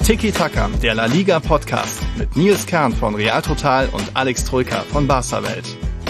Tiki Taka, der La Liga Podcast mit Nils Kern von Real Total und Alex Troika von Barca Welt.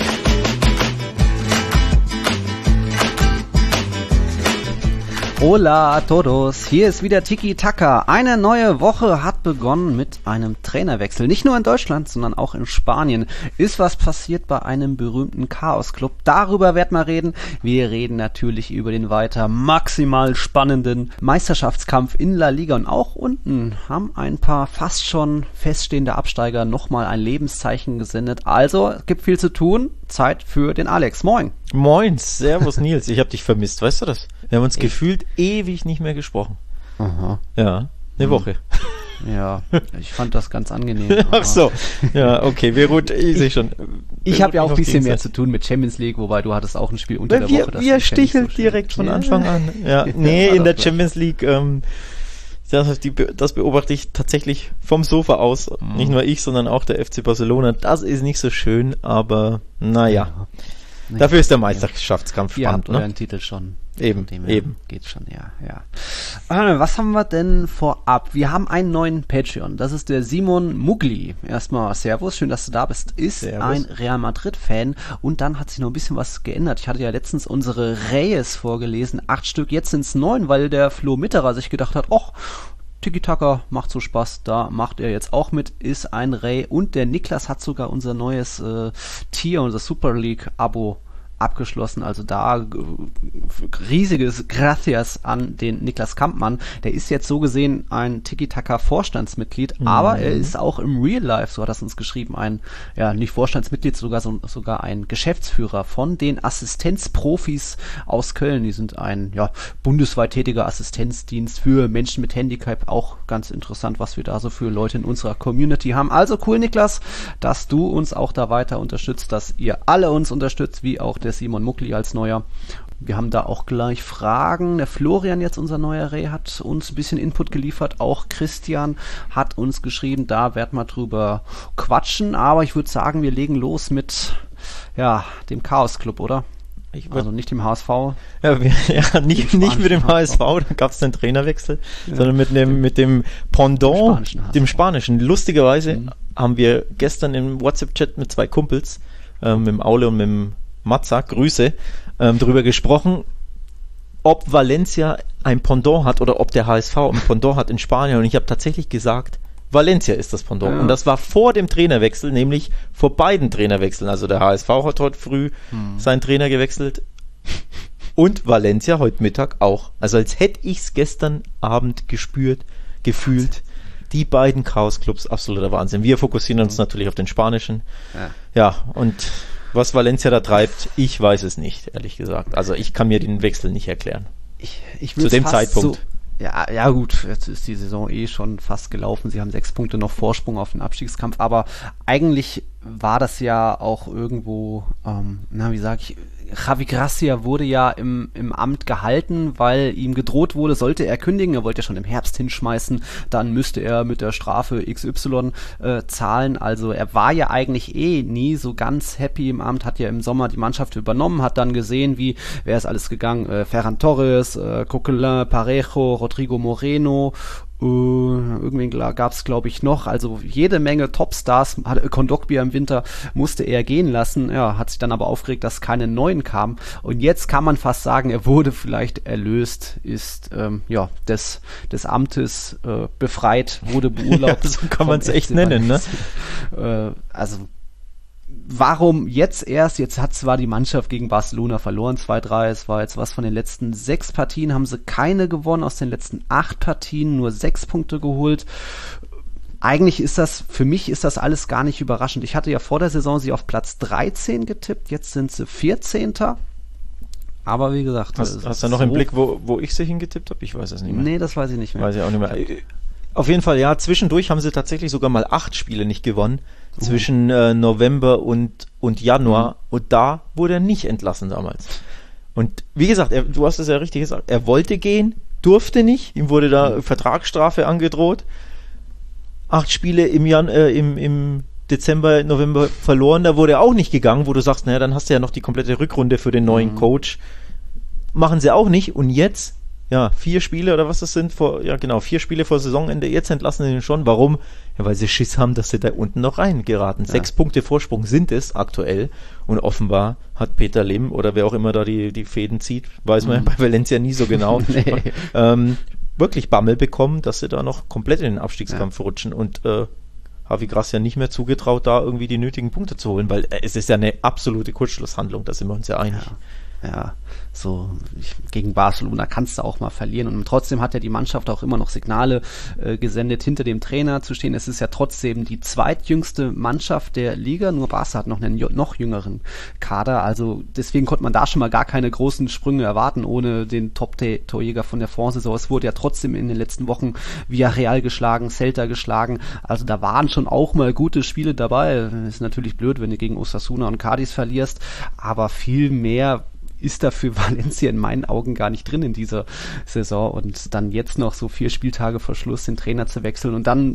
Hola a todos, hier ist wieder Tiki Taka. Eine neue Woche hat begonnen mit einem Trainerwechsel. Nicht nur in Deutschland, sondern auch in Spanien ist was passiert bei einem berühmten Chaos-Club. Darüber werden wir reden. Wir reden natürlich über den weiter maximal spannenden Meisterschaftskampf in La Liga. Und auch unten haben ein paar fast schon feststehende Absteiger nochmal ein Lebenszeichen gesendet. Also, es gibt viel zu tun. Zeit für den Alex. Moin. Moin, servus Nils, ich habe dich vermisst, weißt du das? Wir haben uns gefühlt ewig nicht mehr gesprochen. Aha. Ja, eine Woche. Ja, ich fand das ganz angenehm. Ach so, ja, okay, ich sehe schon. Ich habe ja auch ein bisschen mehr zu tun mit Champions League, wobei du hattest auch ein Spiel unter der Woche. Wir stichelt so direkt von Anfang an. Ja, nee, in der Champions League, das beobachte ich tatsächlich vom Sofa aus. Nicht nur ich, sondern auch der FC Barcelona. Das ist nicht so schön, aber naja. Dafür ist der Meisterschaftskampf spannend, ne? Den Titel schon. Eben. Geht schon, ja. Was haben wir denn vorab? Wir haben einen neuen Patreon. Das ist der Simon Mugli. Erstmal Servus, schön, dass du da bist. Ist Servus. Ein Real Madrid-Fan. Und dann hat sich noch ein bisschen was geändert. Ich hatte ja letztens unsere Reyes vorgelesen. 8 Stück, jetzt sind es 9, weil der Flo Mitterer sich gedacht hat, Tiki Taka macht so Spaß, da macht er jetzt auch mit, ist ein Ray, und der Niklas hat sogar unser neues Tier, unser Super League Abo abgeschlossen, also da riesiges Gracias an den Niklas Kampmann. Der ist jetzt so gesehen ein Tiki-Taka-Vorstandsmitglied, aber er ist auch im Real Life, so hat er uns geschrieben, nicht Vorstandsmitglied, sogar ein Geschäftsführer von den Assistenzprofis aus Köln. Die sind ein bundesweit tätiger Assistenzdienst für Menschen mit Handicap. Auch ganz interessant, was wir da so für Leute in unserer Community haben. Also cool, Niklas, dass du uns auch da weiter unterstützt, dass ihr alle uns unterstützt, wie auch der Simon Muckli als Neuer. Wir haben da auch gleich Fragen. Der Florian, jetzt unser neuer Reh, hat uns ein bisschen Input geliefert. Auch Christian hat uns geschrieben, da werden wir drüber quatschen. Aber ich würde sagen, wir legen los mit dem Chaos Club, oder? Also nicht dem HSV. Nicht mit dem HSV, da gab es den Trainerwechsel, sondern mit dem Pendant, dem Spanischen. Lustigerweise haben wir gestern im WhatsApp-Chat mit 2 Kumpels, mit dem Aule und mit dem Matza, Grüße, darüber gesprochen, ob Valencia ein Pendant hat oder ob der HSV ein Pendant hat in Spanien. Und ich habe tatsächlich gesagt, Valencia ist das Pendant. Ja. Und das war vor dem Trainerwechsel, nämlich vor beiden Trainerwechseln. Also der HSV hat heute früh seinen Trainer gewechselt und Valencia heute Mittag auch. Also als hätte ich es gestern Abend gefühlt. Die beiden Chaos-Clubs, absoluter Wahnsinn. Wir fokussieren uns natürlich auf den Spanischen. Ja, und was Valencia da treibt, ich weiß es nicht, ehrlich gesagt. Also ich kann mir den Wechsel nicht erklären. Ich zu dem Zeitpunkt. Ja gut, jetzt ist die Saison schon fast gelaufen. Sie haben 6 Punkte noch Vorsprung auf den Abstiegskampf. Aber eigentlich war das ja auch irgendwo, Javi Gracia wurde ja im Amt gehalten, weil ihm gedroht wurde, sollte er kündigen, er wollte ja schon im Herbst hinschmeißen, dann müsste er mit der Strafe XY zahlen. Also er war ja eigentlich nie so ganz happy im Amt, hat ja im Sommer die Mannschaft übernommen, hat dann gesehen, wer ist alles gegangen, Ferran Torres, Coquelin, Parejo, Rodrigo Moreno, irgendwen gab es, glaube ich, noch, also jede Menge Topstars. Kondogbia im Winter musste er gehen lassen, hat sich dann aber aufgeregt, dass keine neuen kamen, und jetzt kann man fast sagen, er wurde vielleicht erlöst, ist des Amtes befreit, wurde beurlaubt. So kann man es echt nennen, ne? Warum jetzt erst? Jetzt hat zwar die Mannschaft gegen Barcelona verloren, 2-3, es war jetzt was von den letzten 6 Partien, haben sie keine gewonnen, aus den letzten 8 Partien nur 6 Punkte geholt. Eigentlich für mich ist das alles gar nicht überraschend. Ich hatte ja vor der Saison sie auf Platz 13 getippt, jetzt sind sie 14. Aber wie gesagt... Hast du noch im Blick, wo ich sie hingetippt habe? Ich weiß es nicht mehr. Nee, das weiß ich nicht mehr. Weiß ich auch nicht mehr. Auf jeden Fall, zwischendurch haben sie tatsächlich sogar mal 8 Spiele nicht gewonnen, zwischen November und Januar, und da wurde er nicht entlassen damals. Und wie gesagt, du hast es ja richtig gesagt, er wollte gehen, durfte nicht, ihm wurde da Vertragsstrafe angedroht, 8 Spiele im Dezember, November verloren, da wurde er auch nicht gegangen, wo du sagst, naja, dann hast du ja noch die komplette Rückrunde für den neuen Coach. Machen sie auch nicht, und jetzt 4 Spiele oder was das sind, 4 Spiele vor Saisonende, jetzt entlassen sie ihn schon. Warum? Ja, weil sie Schiss haben, dass sie da unten noch reingeraten. 6 Punkte Vorsprung sind es aktuell und offenbar hat Peter Lim oder wer auch immer da die Fäden zieht, weiß man bei Valencia nie so genau, wirklich Bammel bekommen, dass sie da noch komplett in den Abstiegskampf rutschen und Javi Gracia nicht mehr zugetraut, da irgendwie die nötigen Punkte zu holen, weil es ist ja eine absolute Kurzschlusshandlung, da sind wir uns ja einig. Ja, so gegen Barcelona kannst du auch mal verlieren und trotzdem hat ja die Mannschaft auch immer noch Signale gesendet, hinter dem Trainer zu stehen. Es ist ja trotzdem die zweitjüngste Mannschaft der Liga, nur Barca hat noch einen noch jüngeren Kader, also deswegen konnte man da schon mal gar keine großen Sprünge erwarten, ohne den Top-Torjäger von der Vorsaison. Es wurde ja trotzdem in den letzten Wochen Villarreal geschlagen, Celta geschlagen, also da waren schon auch mal gute Spiele dabei. Ist natürlich blöd, wenn du gegen Osasuna und Cádiz verlierst, aber viel mehr ist da für Valencia in meinen Augen gar nicht drin in dieser Saison und dann jetzt noch so 4 Spieltage vor Schluss den Trainer zu wechseln und dann,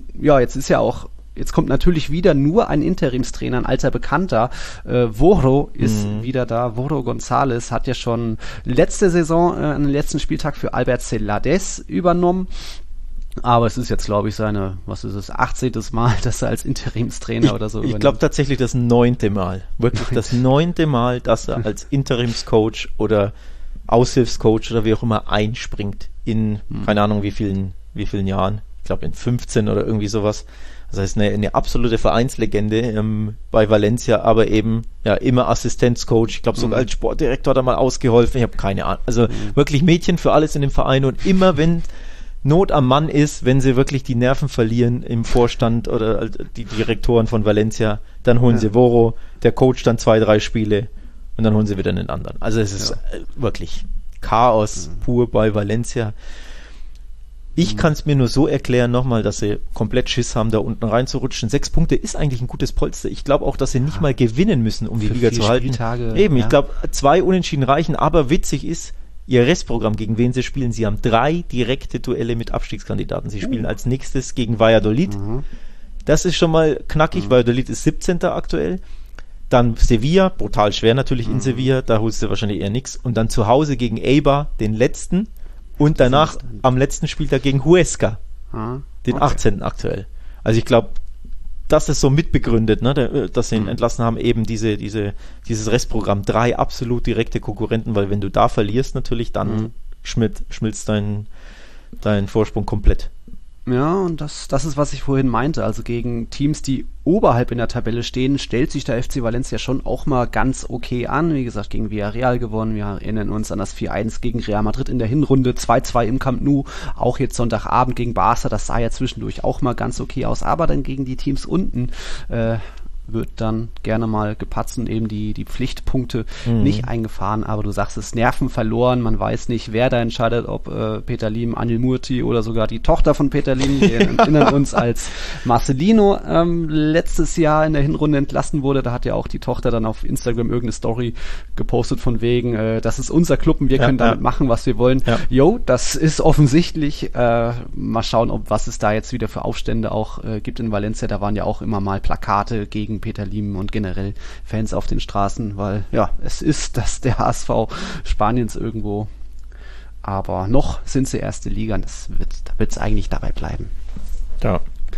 jetzt kommt natürlich wieder nur ein Interimstrainer, ein alter Bekannter. Voro ist wieder da. Voro González hat ja schon letzte Saison an den letzten Spieltag für Albert Celades übernommen. Aber es ist jetzt, glaube ich, 18. Mal, dass er als Interimstrainer oder so übernimmt. Ich glaube tatsächlich das 9. Mal. Wirklich das 9. Mal, dass er als Interimscoach oder Aushilfscoach oder wie auch immer einspringt in, keine Ahnung wie vielen Jahren. Ich glaube in 15 oder irgendwie sowas. Das heißt eine absolute Vereinslegende bei Valencia, aber eben immer Assistenzcoach. Ich glaube sogar als Sportdirektor hat er mal ausgeholfen. Ich habe keine Ahnung. Also wirklich Mädchen für alles in dem Verein und immer wenn Not am Mann ist, wenn sie wirklich die Nerven verlieren im Vorstand oder die Direktoren von Valencia, dann holen sie Voro, der Coach dann 2, 3 Spiele und dann holen sie wieder einen anderen. Also es ist wirklich Chaos pur bei Valencia. Ich kann es mir nur so erklären nochmal, dass sie komplett Schiss haben, da unten reinzurutschen. 6 Punkte ist eigentlich ein gutes Polster. Ich glaube auch, dass sie nicht mal gewinnen müssen, um die Liga zu halten. Eben, ich glaube, 2 Unentschieden reichen, aber witzig ist, ihr Restprogramm, gegen wen sie spielen. Sie haben 3 direkte Duelle mit Abstiegskandidaten. Sie spielen als nächstes gegen Valladolid. Das ist schon mal knackig. Valladolid ist 17. aktuell. Dann Sevilla, brutal schwer natürlich in Sevilla. Da holst du wahrscheinlich eher nichts. Und dann zu Hause gegen Eibar, den letzten. Und danach am letzten Spieltag gegen Huesca, den 18. aktuell. Also ich glaube, das ist so mitbegründet, ne, dass sie ihn entlassen haben, eben dieses Restprogramm. 3 absolut direkte Konkurrenten, weil wenn du da verlierst natürlich, dann schmilzt dein Vorsprung komplett. Ja, und das ist, was ich vorhin meinte. Also gegen Teams, die oberhalb in der Tabelle stehen, stellt sich der FC Valencia schon auch mal ganz okay an. Wie gesagt, gegen Villarreal gewonnen. Wir erinnern uns an das 4-1 gegen Real Madrid in der Hinrunde, 2-2 im Camp Nou. Auch jetzt Sonntagabend gegen Barca, das sah ja zwischendurch auch mal ganz okay aus. Aber dann gegen die Teams unten wird dann gerne mal gepatzt und eben die Pflichtpunkte nicht eingefahren, aber du sagst es, Nerven verloren, man weiß nicht, wer da entscheidet, ob Peter Lim, Anil Murti oder sogar die Tochter von Peter Lim, wir erinnern uns, als Marcelino letztes Jahr in der Hinrunde entlassen wurde, da hat ja auch die Tochter dann auf Instagram irgendeine Story gepostet von wegen, das ist unser Club und wir können damit machen, was wir wollen. Das ist offensichtlich, mal schauen, was es da jetzt wieder für Aufstände auch gibt in Valencia, da waren ja auch immer mal Plakate gegen Peter Lim und generell Fans auf den Straßen, weil es ist der HSV Spaniens irgendwo, aber noch sind sie erste Liga und da wird es eigentlich dabei bleiben. Ja.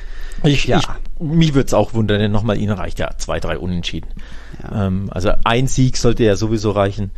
Mich würde es auch wundern, denn nochmal, ihnen reicht 2, 3 Unentschieden. Also ein Sieg sollte ja sowieso reichen.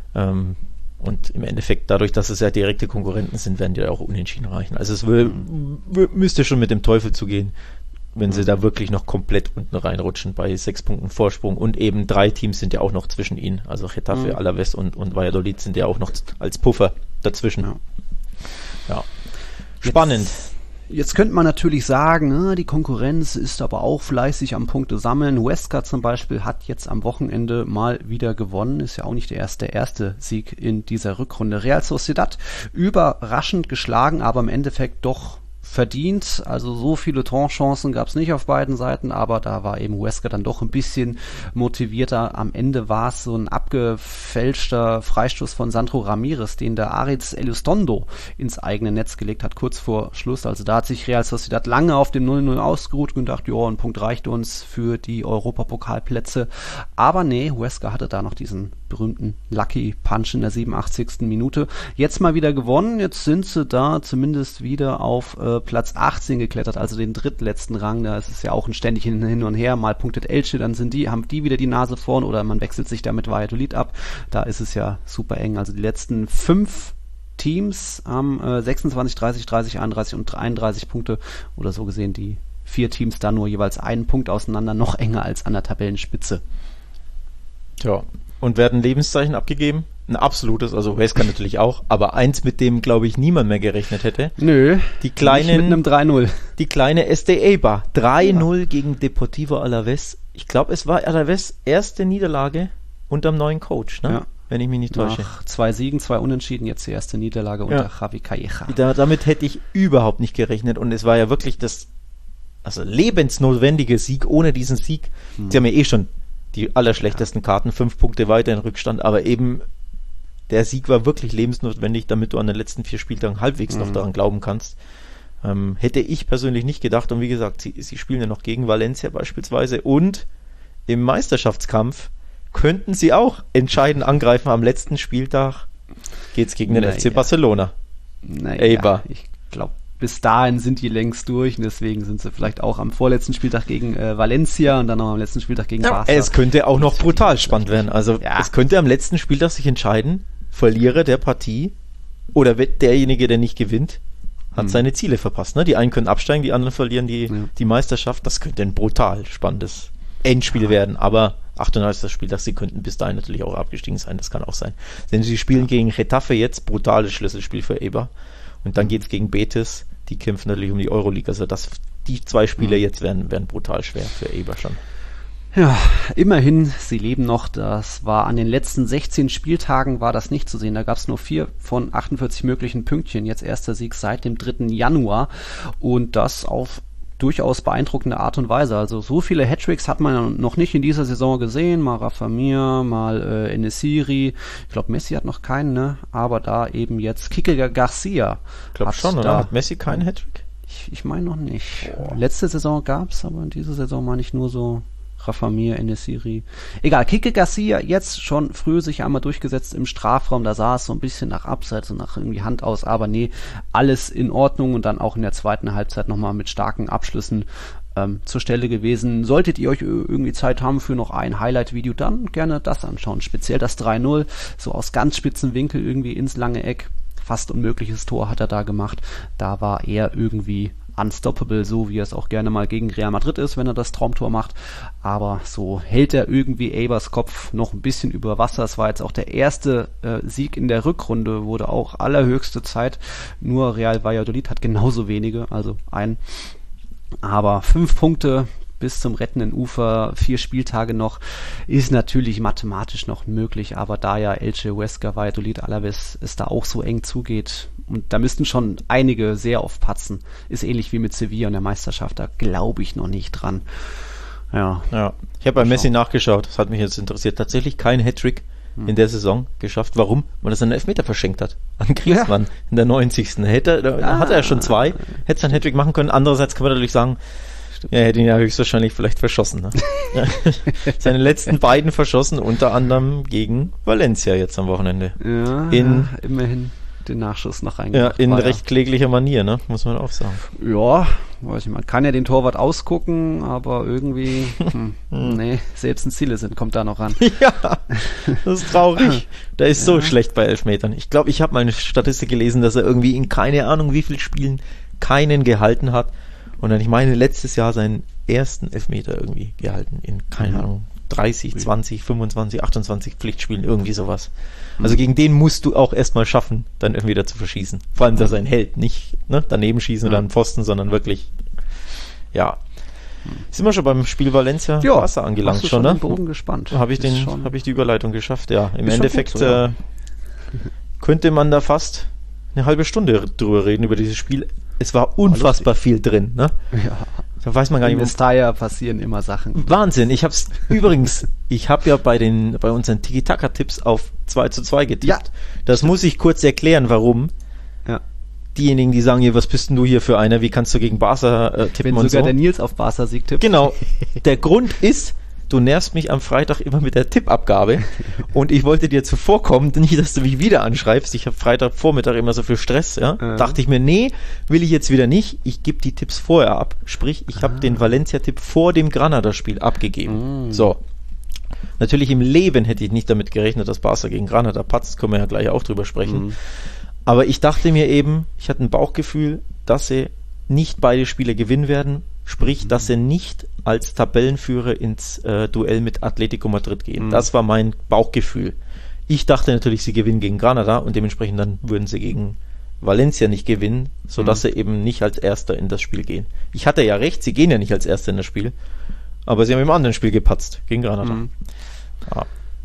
Und im Endeffekt, dadurch, dass es ja direkte Konkurrenten sind, werden die auch Unentschieden reichen. Also es müsste schon mit dem Teufel zugehen, wenn sie da wirklich noch komplett unten reinrutschen bei 6 Punkten Vorsprung und eben 3 Teams sind ja auch noch zwischen ihnen, also Getafe, Alaves und Valladolid sind ja auch noch als Puffer dazwischen. Ja. Spannend. Jetzt könnte man natürlich sagen, die Konkurrenz ist aber auch fleißig am Punkte sammeln. Huesca zum Beispiel hat jetzt am Wochenende mal wieder gewonnen, ist ja auch nicht der erste Sieg in dieser Rückrunde. Real Sociedad überraschend geschlagen, aber im Endeffekt doch verdient, also so viele Torchancen gab es nicht auf beiden Seiten, aber da war eben Huesca dann doch ein bisschen motivierter. Am Ende war es so ein abgefälschter Freistoß von Sandro Ramirez, den der Aritz Elizondo ins eigene Netz gelegt hat, kurz vor Schluss. Also da hat sich Real Sociedad lange auf dem 0-0 ausgeruht und gedacht, ja, ein Punkt reicht uns für die Europapokalplätze. Aber nee, Huesca hatte da noch diesen berühmten Lucky Punch in der 87. Minute. Jetzt mal wieder gewonnen, jetzt sind sie da zumindest wieder auf Platz 18 geklettert, also den drittletzten Rang. Da ist es ja auch ein ständig hin und her, mal punktet Elche, dann haben die wieder die Nase vorn oder man wechselt sich da mit Valladolid ab. Da ist es ja super eng. Also die letzten 5 Teams haben 26, 30, 30, 31 und 33 Punkte oder so gesehen, die 4 Teams da nur jeweils einen Punkt auseinander, noch enger als an der Tabellenspitze. Ja, und werden Lebenszeichen abgegeben? Ein absolutes, also Huesca natürlich auch, aber eins, mit dem, glaube ich, niemand mehr gerechnet hätte. Nö, die kleinen, mit einem 3-0. Die kleine SD Eibar. 3-0 gegen Deportivo Alavés. Ich glaube, es war Alavés erste Niederlage unterm neuen Coach, ne? Ja. Wenn ich mich nicht täusche. Nach 2 Siegen, 2 Unentschieden, jetzt die erste Niederlage unter Javi Calleja. Damit hätte ich überhaupt nicht gerechnet und es war ja wirklich das lebensnotwendige Sieg. Ohne diesen Sieg, sie haben ja eh schon die allerschlechtesten Karten, 5 Punkte weiter in Rückstand, aber eben der Sieg war wirklich lebensnotwendig, damit du an den letzten 4 Spieltagen halbwegs noch daran glauben kannst. Hätte ich persönlich nicht gedacht. Und wie gesagt, sie spielen ja noch gegen Valencia beispielsweise. Und im Meisterschaftskampf könnten sie auch entscheidend angreifen. Am letzten Spieltag geht es gegen den FC Barcelona. Eibar. Ich glaube, bis dahin sind die längst durch. Und deswegen sind sie vielleicht auch am vorletzten Spieltag gegen Valencia und dann noch am letzten Spieltag gegen Barca. Es könnte auch noch brutal spannend werden. Also es könnte am letzten Spieltag sich entscheiden, Verlierer der Partie oder derjenige, der nicht gewinnt, hat seine Ziele verpasst. Ne? Die einen können absteigen, die anderen verlieren die Meisterschaft. Das könnte ein brutal spannendes Endspiel werden. Aber 38. Spieltag, sie könnten bis dahin natürlich auch abgestiegen sein. Das kann auch sein. Denn sie spielen gegen Getafe jetzt, brutales Schlüsselspiel für Eibar. Und dann geht es gegen Betis. Die kämpfen natürlich um die Euroleague. Also die 2 Spiele jetzt werden brutal schwer für Eibar schon. Ja, immerhin, sie leben noch. Das war an den letzten 16 Spieltagen war das nicht zu sehen. Da gab es nur 4 von 48 möglichen Pünktchen. Jetzt erster Sieg seit dem 3. Januar und das auf durchaus beeindruckende Art und Weise. Also so viele Hattricks hat man noch nicht in dieser Saison gesehen. Mal Rafa Mir, mal Enesiri. Ich glaube, Messi hat noch keinen, ne? Aber da eben jetzt Kike Garcia. Ich glaube schon, oder? Hat Messi keinen Hattrick? Ich meine noch nicht. Letzte Saison gab's, aber in dieser Saison meine ich nur so Rafa Mir, Enesiri. Egal, Kike Garcia jetzt schon früh sich einmal durchgesetzt im Strafraum, da sah es so ein bisschen nach Abseits und nach irgendwie Hand aus, aber nee, alles in Ordnung und dann auch in der zweiten Halbzeit nochmal mit starken Abschlüssen zur Stelle gewesen. Solltet ihr euch irgendwie Zeit haben für noch ein Highlight-Video, dann gerne das anschauen. Speziell das 3-0, so aus ganz spitzen Winkel irgendwie ins lange Eck. Fast unmögliches Tor hat er da gemacht. Da war er irgendwie unstoppable, so wie er es auch gerne mal gegen Real Madrid ist, wenn er das Traumtor macht. Aber so hält er irgendwie Eibars Kopf noch ein bisschen über Wasser. Es war jetzt auch der erste Sieg in der Rückrunde, wurde auch allerhöchste Zeit. Nur Real Valladolid hat genauso wenige, also ein. Aber 5 Punkte bis zum rettenden Ufer, 4 Spieltage noch, ist natürlich mathematisch noch möglich, aber da ja Elche, Huesca, Valladolid, Alavés es da auch so eng zugeht, und da müssten schon einige sehr oft patzen, ist ähnlich wie mit Sevilla und der Meisterschaft, da glaube ich noch nicht dran. Ja. Ich habe bei Messi nachgeschaut, das hat mich jetzt interessiert, tatsächlich kein Hattrick in der Saison geschafft. Warum? Weil er seinen Elfmeter verschenkt hat an Griezmann in der 90. Da hat er schon 2, hätte seinen Hattrick machen können. Andererseits kann man natürlich sagen, er hätte ihn ja höchstwahrscheinlich vielleicht verschossen. Ne? Seine letzten beiden verschossen, unter anderem gegen Valencia jetzt am Wochenende. Ja, immerhin den Nachschuss noch reingebracht. Ja, in recht kläglicher Manier, ne? Muss man auch sagen. Ja, weiß ich, man kann ja den Torwart ausgucken, aber irgendwie, nee, selbst ein Ziele sind, kommt da noch ran. Ja, das ist traurig. Der ist so schlecht bei Elfmetern. Ich glaube, ich habe mal eine Statistik gelesen, dass er irgendwie in keine Ahnung wie vielen Spielen keinen gehalten hat. Und dann, ich meine, letztes Jahr seinen ersten Elfmeter irgendwie gehalten in, keine Ahnung, 30, 20, 25, 28 Pflichtspielen, irgendwie sowas. Also gegen den musst du auch erstmal schaffen, dann irgendwie da zu verschießen. Vor allem, dass er ein Held, nicht daneben schießen oder einen Pfosten, sondern wirklich, ja. Sind wir schon beim Spiel Valencia Barca angelangt schon, ne? Bogen gespannt. Habe ich die Überleitung geschafft, ja. Im Endeffekt gut, könnte man da fast eine halbe Stunde drüber reden, über dieses Spiel. es war unfassbar viel drin, ne? Ja. Da weiß man gar nicht, in Mestalla passieren immer Sachen. Wahnsinn, ich habe ja bei unseren Tiki-Taka-Tipps auf 2:2 getippt. Ja. Das muss ich kurz erklären, warum. Ja. Diejenigen, die sagen, was bist denn du hier für einer, wie kannst du gegen Barca tippen Wenn und sogar so. der Nils auf Barca-Sieg tippt. Genau, der Grund ist, du nervst mich am Freitag immer mit der Tippabgabe und ich wollte dir zuvorkommen, nicht, dass du mich wieder anschreibst. Ich habe Freitagvormittag immer so viel Stress, ja. Dachte ich mir, nee, will ich jetzt wieder nicht. Ich gebe die Tipps vorher ab. Sprich, ich habe den Valencia-Tipp vor dem Granada-Spiel abgegeben. So. Natürlich im Leben hätte ich nicht damit gerechnet, dass Barca gegen Granada patzt. Können wir ja gleich auch drüber sprechen. Aber ich dachte mir eben, ich hatte ein Bauchgefühl, dass sie nicht beide Spiele gewinnen werden. Sprich, dass sie nicht als Tabellenführer ins Duell mit Atletico Madrid gehen. Das war mein Bauchgefühl. Ich dachte natürlich, sie gewinnen gegen Granada und dementsprechend dann würden sie gegen Valencia nicht gewinnen, sodass sie eben nicht als Erster in das Spiel gehen. Ich hatte ja recht, sie gehen ja nicht als Erster in das Spiel, aber sie haben im anderen Spiel gepatzt, gegen Granada. Ja.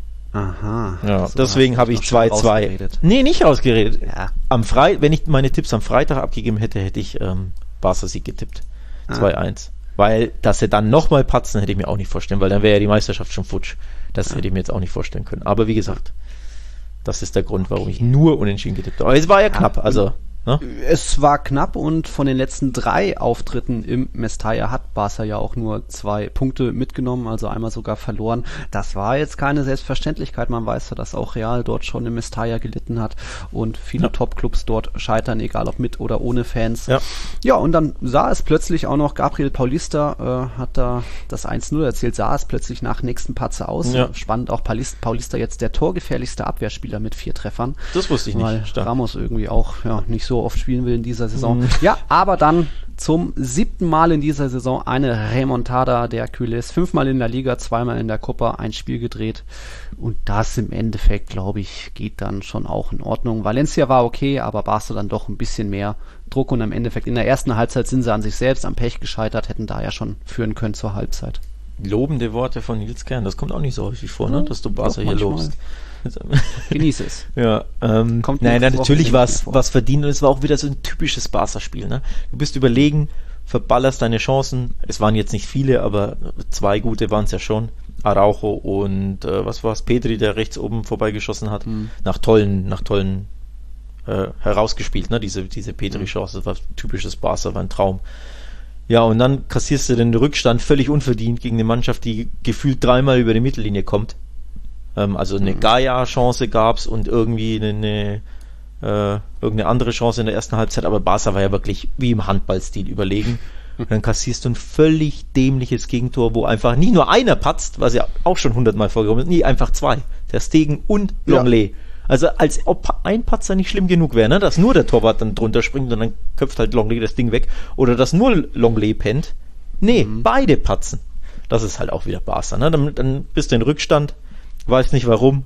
Aha. Ja, Also deswegen habe ich 2:2. Nee, nicht rausgeredet. Ja. Wenn ich meine Tipps am Freitag abgegeben hätte, hätte ich Barca-Sieg getippt. 2:1. Weil, dass sie dann nochmal patzen, hätte ich mir auch nicht vorstellen, weil dann wäre ja die Meisterschaft schon futsch. Das hätte ich mir jetzt auch nicht vorstellen können. Aber wie gesagt, das ist der Grund, warum ich nur unentschieden getippt habe. Aber es war ja knapp, also... Ne? Es war knapp und von den letzten 3 Auftritten im Mestalla hat Barca ja auch nur 2 Punkte mitgenommen, also einmal sogar verloren. Das war jetzt keine Selbstverständlichkeit. Man weiß ja, dass auch Real dort schon im Mestalla gelitten hat und viele Top-Clubs dort scheitern, egal ob mit oder ohne Fans. Ja, und dann sah es plötzlich auch noch, Gabriel Paulista hat da das 1:0 erzielt, sah es plötzlich nach nächsten Patze aus. Ja. Spannend, auch Paulista jetzt der torgefährlichste Abwehrspieler mit 4 Treffern. Das wusste ich nicht. Weil Ramos irgendwie auch nicht so oft spielen will in dieser Saison. Ja, aber dann zum 7. Mal in dieser Saison eine Remontada der Culés. 5-mal in der Liga, 2-mal in der Copa, ein Spiel gedreht. Und das im Endeffekt, glaube ich, geht dann schon auch in Ordnung. Valencia war okay, aber Barca dann doch ein bisschen mehr Druck. Und im Endeffekt in der ersten Halbzeit sind sie an sich selbst am Pech gescheitert, hätten da ja schon führen können zur Halbzeit. Lobende Worte von Nils Kern, das kommt auch nicht so häufig vor, ne? Dass du Barca hier lobst. Genieße es. Ja, natürlich war es verdient und es war auch wieder so ein typisches Barca-Spiel. Ne? Du bist überlegen, verballerst deine Chancen. Es waren jetzt nicht viele, aber 2 gute waren es ja schon. Araujo und was war es? Pedri, der rechts oben vorbeigeschossen hat. Nach tollen herausgespielt, ne? Diese Pedri-Chance, das war typisches Barca, war ein Traum. Ja, und dann kassierst du den Rückstand völlig unverdient gegen eine Mannschaft, die gefühlt 3-mal über die Mittellinie kommt. Also eine Gaia-Chance gab's und irgendwie irgendeine andere Chance in der ersten Halbzeit, aber Barca war ja wirklich wie im Handballstil überlegen. Und dann kassierst du ein völlig dämliches Gegentor, wo einfach nicht nur einer patzt, was ja auch schon 100-mal vorgekommen ist, nee, einfach 2. Der Stegen und Longley. Ja. Also als ob ein Patzer nicht schlimm genug wäre, ne? Dass nur der Torwart dann drunter springt und dann köpft halt Longley das Ding weg. Oder dass nur Longley pennt. Nee, beide patzen. Das ist halt auch wieder Barca, ne? Dann bist du in Rückstand. Weiß nicht warum.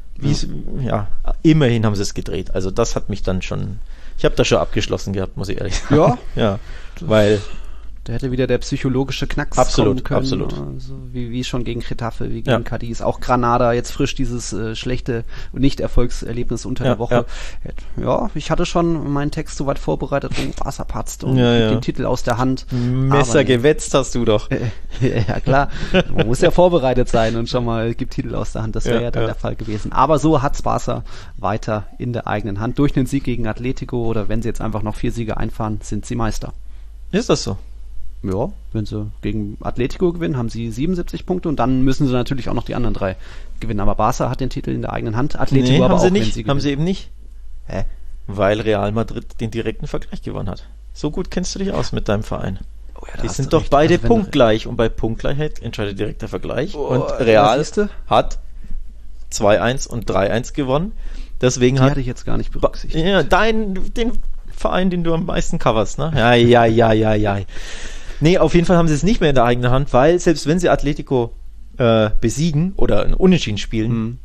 Immerhin haben sie es gedreht. Also das hat mich dann schon... Ich habe das schon abgeschlossen gehabt, muss ich ehrlich sagen. Ja? Ja, weil... Da hätte wieder der psychologische Knacks kommen können. Absolut. Also wie schon gegen Getafe, wie gegen Cadiz. Auch Granada, jetzt frisch dieses schlechte Nicht-Erfolgserlebnis unter der Woche. Ja, ich hatte schon meinen Text soweit vorbereitet, Barca patzt und den Titel aus der Hand. Messer gewetzt hast du doch. Ja, klar. Man muss ja vorbereitet sein und schon mal gibt Titel aus der Hand. Das wäre dann der Fall gewesen. Aber so hat's Barca weiter in der eigenen Hand. Durch den Sieg gegen Atletico oder wenn sie jetzt einfach noch 4 Siege einfahren, sind sie Meister. Ist das so? Ja, wenn sie gegen Atletico gewinnen, haben sie 77 Punkte und dann müssen sie natürlich auch noch die anderen 3 gewinnen. Aber Barca hat den Titel in der eigenen Hand, Atletico aber auch, wenn sie gewinnen. Haben sie eben nicht. Weil Real Madrid den direkten Vergleich gewonnen hat. So gut kennst du dich aus mit deinem Verein. Oh ja, die sind doch recht. Beide punktgleich und bei Punktgleichheit entscheidet direkter Vergleich und Real hat 2-1 und 3-1 gewonnen. Deswegen hatte ich jetzt gar nicht berücksichtigt. Ja, den Verein, den du am meisten coverst, ne? Ja. Nee, auf jeden Fall haben sie es nicht mehr in der eigenen Hand, weil selbst wenn sie Atletico besiegen oder ein Unentschieden spielen,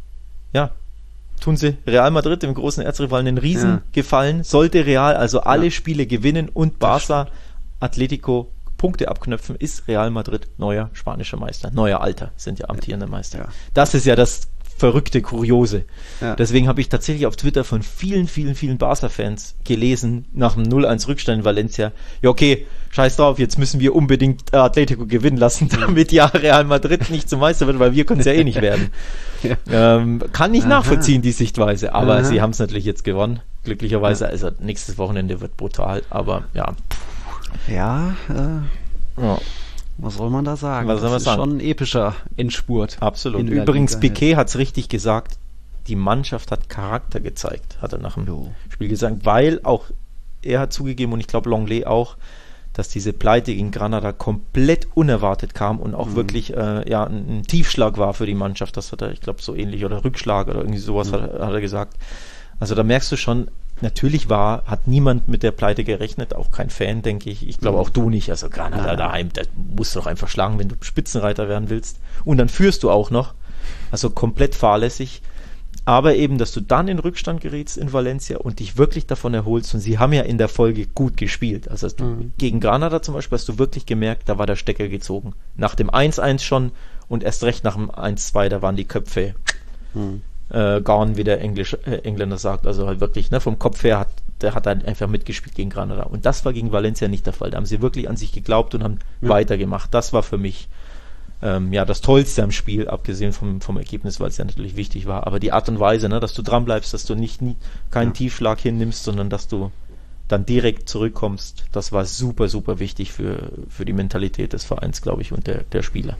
tun sie Real Madrid, dem großen Erzrivalen, einen Riesengefallen. Sollte Real also alle Spiele gewinnen und Barca Atletico Punkte abknöpfen, ist Real Madrid neuer spanischer Meister. Neuer Alter, sind ja amtierende Meister. Ja. Das ist ja das verrückte Kuriose. Ja. Deswegen habe ich tatsächlich auf Twitter von vielen, vielen, vielen Barca-Fans gelesen, nach dem 0-1 Rückstand in Valencia, ja okay, scheiß drauf, jetzt müssen wir unbedingt Atletico gewinnen lassen, damit ja Real Madrid nicht zum Meister wird, weil wir können es ja eh nicht werden. Ja. Kann ich nachvollziehen, die Sichtweise, aber sie haben es natürlich jetzt gewonnen, glücklicherweise. Also nächstes Wochenende wird brutal, aber ja. Ja, was soll man da sagen? Was soll man sagen? Schon ein epischer Endspurt. Absolut. Übrigens, Piqué hat es richtig gesagt, die Mannschaft hat Charakter gezeigt, hat er nach dem Spiel gesagt, weil auch er hat zugegeben und ich glaube Longley auch, dass diese Pleite gegen Granada komplett unerwartet kam und auch wirklich ein Tiefschlag war für die Mannschaft. Das hat er, ich glaube, so ähnlich oder Rückschlag oder irgendwie sowas hat er gesagt. Also da merkst du schon, natürlich hat niemand mit der Pleite gerechnet, auch kein Fan, denke ich. Ich glaube auch du nicht. Also Granada daheim, da musst du doch einfach schlagen, wenn du Spitzenreiter werden willst. Und dann führst du auch noch. Also komplett fahrlässig. Aber eben, dass du dann in Rückstand gerätst in Valencia und dich wirklich davon erholst. Und sie haben ja in der Folge gut gespielt. Also gegen Granada zum Beispiel hast du wirklich gemerkt, da war der Stecker gezogen. Nach dem 1-1 schon und erst recht nach dem 1-2, da waren die Köpfe gone, wie der Engländer sagt. Also halt wirklich, vom Kopf her der hat dann einfach mitgespielt gegen Granada. Und das war gegen Valencia nicht der Fall. Da haben sie wirklich an sich geglaubt und haben weitergemacht. Das war für mich das Tollste am Spiel, abgesehen vom Ergebnis, weil es ja natürlich wichtig war. Aber die Art und Weise, dass du dran bleibst, dass du keinen Tiefschlag hinnimmst, sondern dass du dann direkt zurückkommst, das war super, super wichtig für die Mentalität des Vereins, glaube ich, und der Spieler.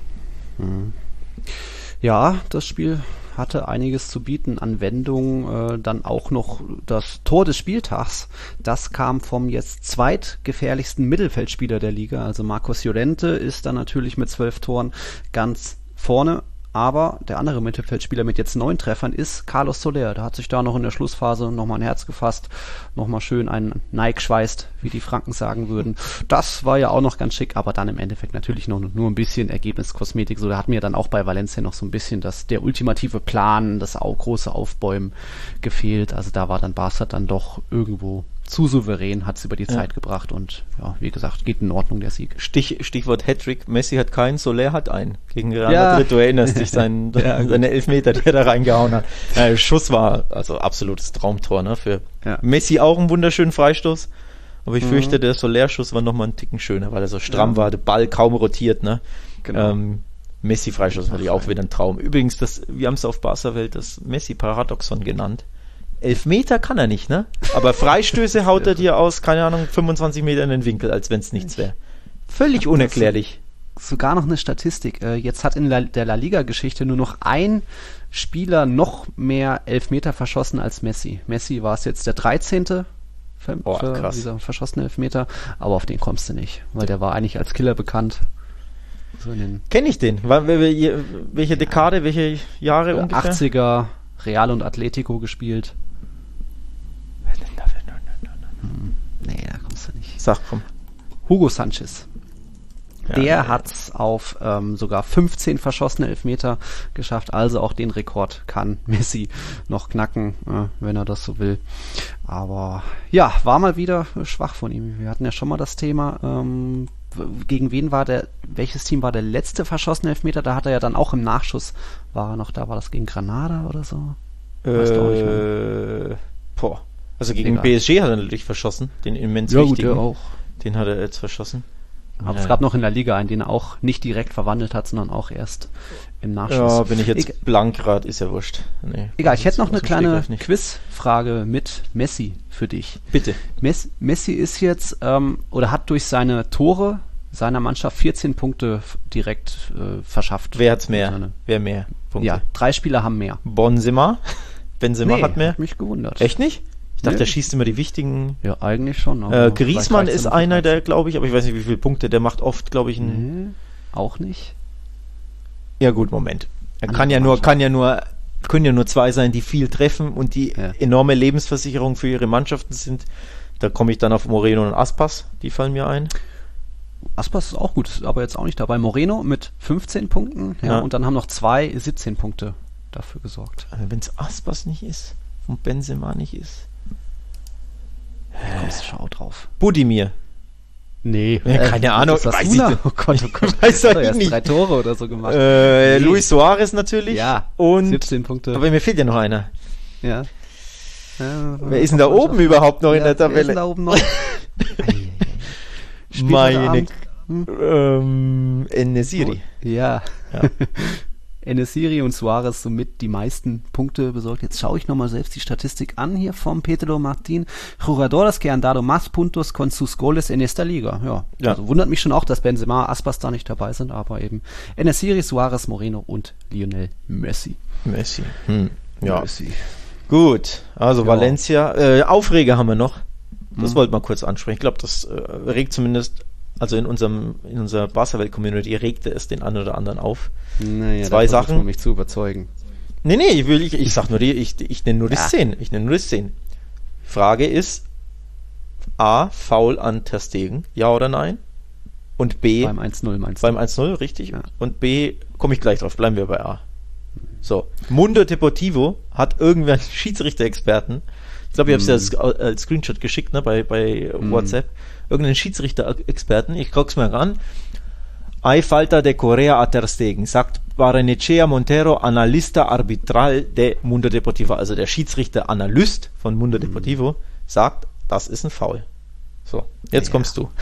Ja, das Spiel hatte einiges zu bieten an Wendungen, dann auch noch das Tor des Spieltags, das kam vom jetzt zweitgefährlichsten Mittelfeldspieler der Liga, also Marcos Llorente ist dann natürlich mit 12 Toren ganz vorne, aber der andere Mittelfeldspieler mit jetzt 9 Treffern ist Carlos Soler, der hat sich da noch in der Schlussphase nochmal ein Herz gefasst, nochmal schön einen Nike schweißt, wie die Franken sagen würden. Das war ja auch noch ganz schick, aber dann im Endeffekt natürlich nur ein bisschen Ergebniskosmetik. So, da hat mir dann auch bei Valencia noch so ein bisschen der ultimative Plan, das große Aufbäumen gefehlt. Also da war dann Barca dann doch irgendwo zu souverän, hat es über die Zeit gebracht und ja, wie gesagt, geht in Ordnung der Sieg. Stichwort Hattrick, Messi hat keinen, Soler hat einen gegen Real Madrid, du erinnerst dich, seine Elfmeter, die er da reingehauen hat. Der Schuss war also absolutes Traumtor, für Messi auch einen wunderschönen Freistoß, aber ich fürchte, der Soler-Schuss war nochmal einen Ticken schöner, weil er so stramm war, der Ball kaum rotiert, Genau. Messi-Freistoß natürlich auch wieder ein Traum. Übrigens, wir haben es auf Barca-Welt das Messi-Paradoxon genannt. Elfmeter kann er nicht, aber Freistöße haut er dir aus, keine Ahnung, 25 Meter in den Winkel, als wenn es nichts wäre. Völlig unerklärlich. Sogar noch eine Statistik. Jetzt hat in der La Liga-Geschichte nur noch ein Spieler noch mehr Elfmeter verschossen als Messi. Messi war es jetzt der 13. für dieser verschossene Elfmeter, aber auf den kommst du nicht, weil der war eigentlich als Killer bekannt. So Kenn ich den? Welche Dekade, welche Jahre ungefähr? 80er, Real und Atletico gespielt. Nee, da kommst du nicht. Sag, komm. Hugo Sanchez. Der hat's auf sogar 15 verschossene Elfmeter geschafft, also auch den Rekord kann Messi noch knacken, wenn er das so will. Aber ja, war mal wieder schwach von ihm. Wir hatten ja schon mal das Thema, gegen welches Team war der letzte verschossene Elfmeter? Da hat er ja dann auch im Nachschuss, war das gegen Granada oder so? Weißt du auch nicht mehr. Also gegen PSG hat er natürlich verschossen, den immens wichtigen. Ja, auch. Den hat er jetzt verschossen. Aber es gab noch in der Liga einen, den er auch nicht direkt verwandelt hat, sondern auch erst im Nachschuss. Ja, wenn ich jetzt blank gerade, ist ja wurscht. Nee, egal, ich hätte noch eine kleine Quizfrage mit Messi für dich. Bitte. Messi ist jetzt, oder hat durch seine Tore seiner Mannschaft 14 Punkte direkt verschafft. Wer hat's mehr? Wer mehr Punkte? Ja, 3 Spieler haben mehr. Benzema hat mehr? Hat mich gewundert. Echt nicht? Ich dachte, der schießt immer die wichtigen. Ja, eigentlich schon. Griezmann ist einer, der, glaube ich, aber ich weiß nicht, wie viele Punkte, der macht oft, glaube ich, auch nicht. Ja gut, Moment. Können ja nur 2 sein, die viel treffen und die enorme Lebensversicherung für ihre Mannschaften sind. Da komme ich dann auf Moreno und Aspas, die fallen mir ein. Aspas ist auch gut, ist aber jetzt auch nicht dabei. Moreno mit 15 Punkten, und dann haben noch 2 17 Punkte dafür gesorgt. Also wenn es Aspas nicht ist und Benzema nicht ist. Kommst du schon drauf. Budimir. Nee. Keine Ahnung. Weiß ich nicht. Oh Gott. Weiß hat er erst 3 Tore oder so gemacht. Luis Suarez natürlich. Ja, und 17 Punkte. Aber mir fehlt ja noch einer. Ja. Wer ist denn da oben überhaupt noch in der Tabelle? Wer ist denn da oben noch? Meine En-Nesyri. Ja. En-Nesyri und Suarez somit die meisten Punkte besorgt. Jetzt schaue ich nochmal selbst die Statistik an hier vom Pedro Martin. Jugadores que han dado más puntos con sus goles en esta liga. Ja. Also wundert mich schon auch, dass Benzema, Aspas da nicht dabei sind, aber eben En-Nesyri, Suarez, Moreno und Lionel Messi. Ja. Messi. Gut, also Valencia. Aufreger haben wir noch. Das wollten wir kurz ansprechen. Ich glaube, das regt zumindest, also in unserer Barca-Welt-Community regte es den einen oder anderen auf. Naja, 2 Sachen. Um mich zu überzeugen. Nee, ich sag nur ich nenne nur die Szenen. Ich nenne nur die Szenen. Frage ist, A, Foul an Ter Stegen, ja oder nein? Und B, beim 1-0 meinst du? Beim 1-0, richtig. Ja. Und B, komme ich gleich drauf, bleiben wir bei A. So, Mundo Deportivo hat irgendwer einen Schiedsrichter-Experten, ich glaube, ich habe es ja als Screenshot geschickt, ne, bei WhatsApp, irgendeinen Schiedsrichter-Experten, ich guck's mir an. Hay falta de Correa a Ter Stegen, sagt Barrenechea Montero, Analista Arbitral de Mundo Deportivo, also der Schiedsrichter-Analyst von Mundo Deportivo, sagt, das ist ein Foul. So, jetzt kommst du.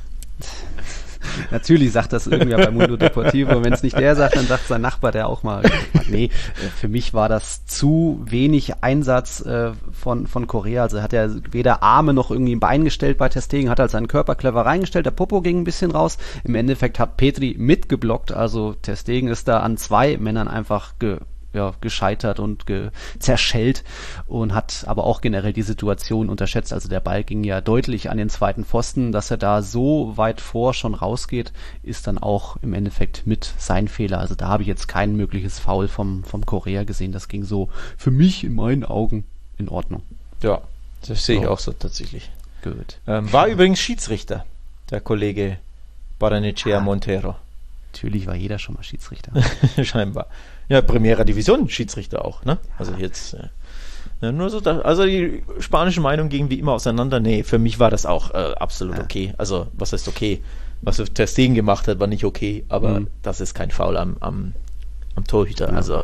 Natürlich sagt das irgendwer bei Mundo Deportivo. Wenn es nicht der sagt, dann sagt sein Nachbar, der auch mal. Nee, für mich war das zu wenig Einsatz von Correa. Also hat er weder Arme noch irgendwie ein Bein gestellt bei Ter Stegen, hat halt seinen Körper clever reingestellt. Der Popo ging ein bisschen raus. Im Endeffekt hat Petri mitgeblockt. Also Ter Stegen ist da an 2 Männern einfach gescheitert und zerschellt und hat aber auch generell die Situation unterschätzt. Also der Ball ging ja deutlich an den zweiten Pfosten, dass er da so weit vor schon rausgeht, ist dann auch im Endeffekt mit sein Fehler. Also da habe ich jetzt kein mögliches Foul vom Correa gesehen. Das ging so für mich in meinen Augen in Ordnung. Ja, das sehe ich auch so tatsächlich. Gut. War übrigens Schiedsrichter, der Kollege Barrenechea Montero. Natürlich war jeder schon mal Schiedsrichter. Scheinbar. Ja, Primera Division Schiedsrichter auch, ne? Also jetzt nur so, also die spanische Meinung ging wie immer auseinander. Nee, für mich war das auch absolut okay. Also, was heißt okay? Was Ter Stegen gemacht hat, war nicht okay, aber das ist kein Foul am Torhüter. Ja. Also,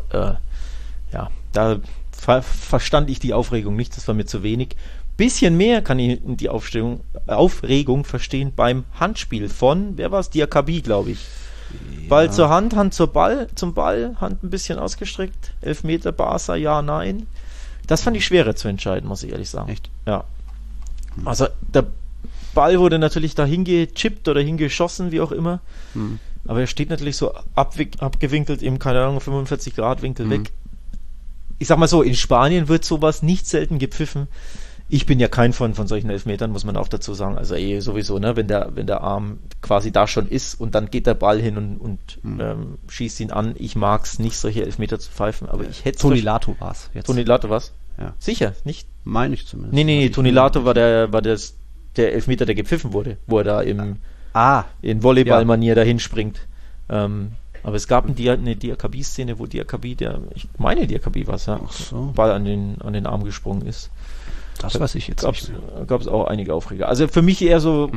da verstand ich die Aufregung nicht, das war mir zu wenig. Bisschen mehr kann ich die Aufregung verstehen beim Handspiel von, wer war es? Diakabi, glaube ich. Ja. Ball zur Hand, Hand zum Ball, Hand ein bisschen ausgestreckt, 11 Meter Barca, ja, nein. Das fand ich schwerer zu entscheiden, muss ich ehrlich sagen. Echt? Ja. Also der Ball wurde natürlich da hingechippt oder hingeschossen, wie auch immer. Aber er steht natürlich so abgewinkelt im, keine Ahnung, 45 Grad Winkel weg. Ich sag mal so, in Spanien wird sowas nicht selten gepfiffen. Ich bin ja kein von solchen Elfmetern, muss man auch dazu sagen. Also sowieso, ne, wenn der Arm quasi da schon ist und dann geht der Ball hin und schießt ihn an. Ich mag es nicht, solche Elfmeter zu pfeifen, aber ich hätte Toni Lato war es jetzt. Toni Lato war's? Ja. Sicher, nicht? Meine ich zumindest. Nee, Toni Lato war der Elfmeter, der gepfiffen wurde, wo er da in Volleyball-Manier dahin springt. Aber es gab eine Diakabi-Szene, wo Diakabi war es, ja. So. Ball an den Arm gesprungen ist. Das weiß ich jetzt nicht. Gab es auch einige Aufreger. Also für mich eher so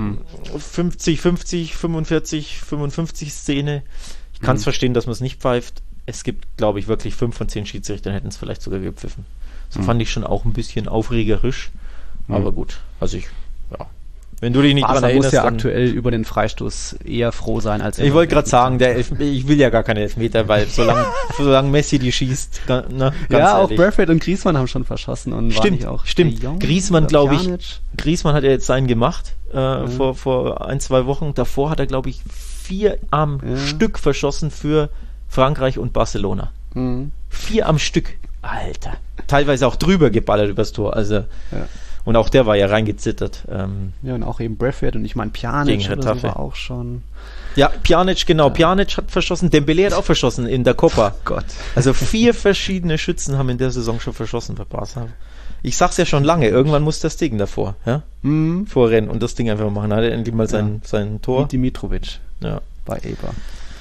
50-50, 45-55 Szene. Ich kann es verstehen, dass man es nicht pfeift. Es gibt, glaube ich, wirklich 5 von 10 Schiedsrichtern hätten es vielleicht sogar gepfiffen. So fand ich schon auch ein bisschen aufregerisch. Aber gut, also wenn du dich nicht daran erinnerst, muss ja aktuell über den Freistoß eher froh sein als... Ich wollte gerade sagen, ich will ja gar keine Elfmeter, weil solange Messi die schießt, ganz ja, auch Braithwaite und Griezmann haben schon verschossen. Und stimmt. Griezmann, glaube ich, Griezmann hat ja jetzt seinen gemacht, vor 1-2 Wochen. Davor hat er, glaube ich, 4 am Stück verschossen für Frankreich und Barcelona. 4 am Stück. Alter. Teilweise auch drüber geballert übers Tor, also... Ja. Und auch der war ja reingezittert. Ja, und auch eben Braithwaite und ich meine Pjanic oder so war auch schon... Ja, Pjanic, genau. Ja. Pjanic hat verschossen, Dembélé hat auch verschossen in der Copa. Oh Gott. Also 4 verschiedene Schützen haben in der Saison schon verschossen bei Barca. Ich sag's ja schon lange, irgendwann muss das Ding davor, ja? Vorrennen und das Ding einfach machen. Hat er endlich mal sein Tor. Mit Dimitrovic. Ja. Bei Eber.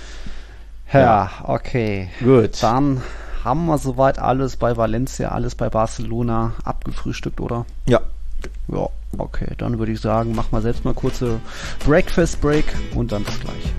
Ja, okay. Gut. Dann... haben wir soweit alles bei Valencia, alles bei Barcelona abgefrühstückt, oder? Ja, Ja, okay, dann würde ich sagen, mach mal selbst mal kurze Breakfast-Break und dann bis gleich.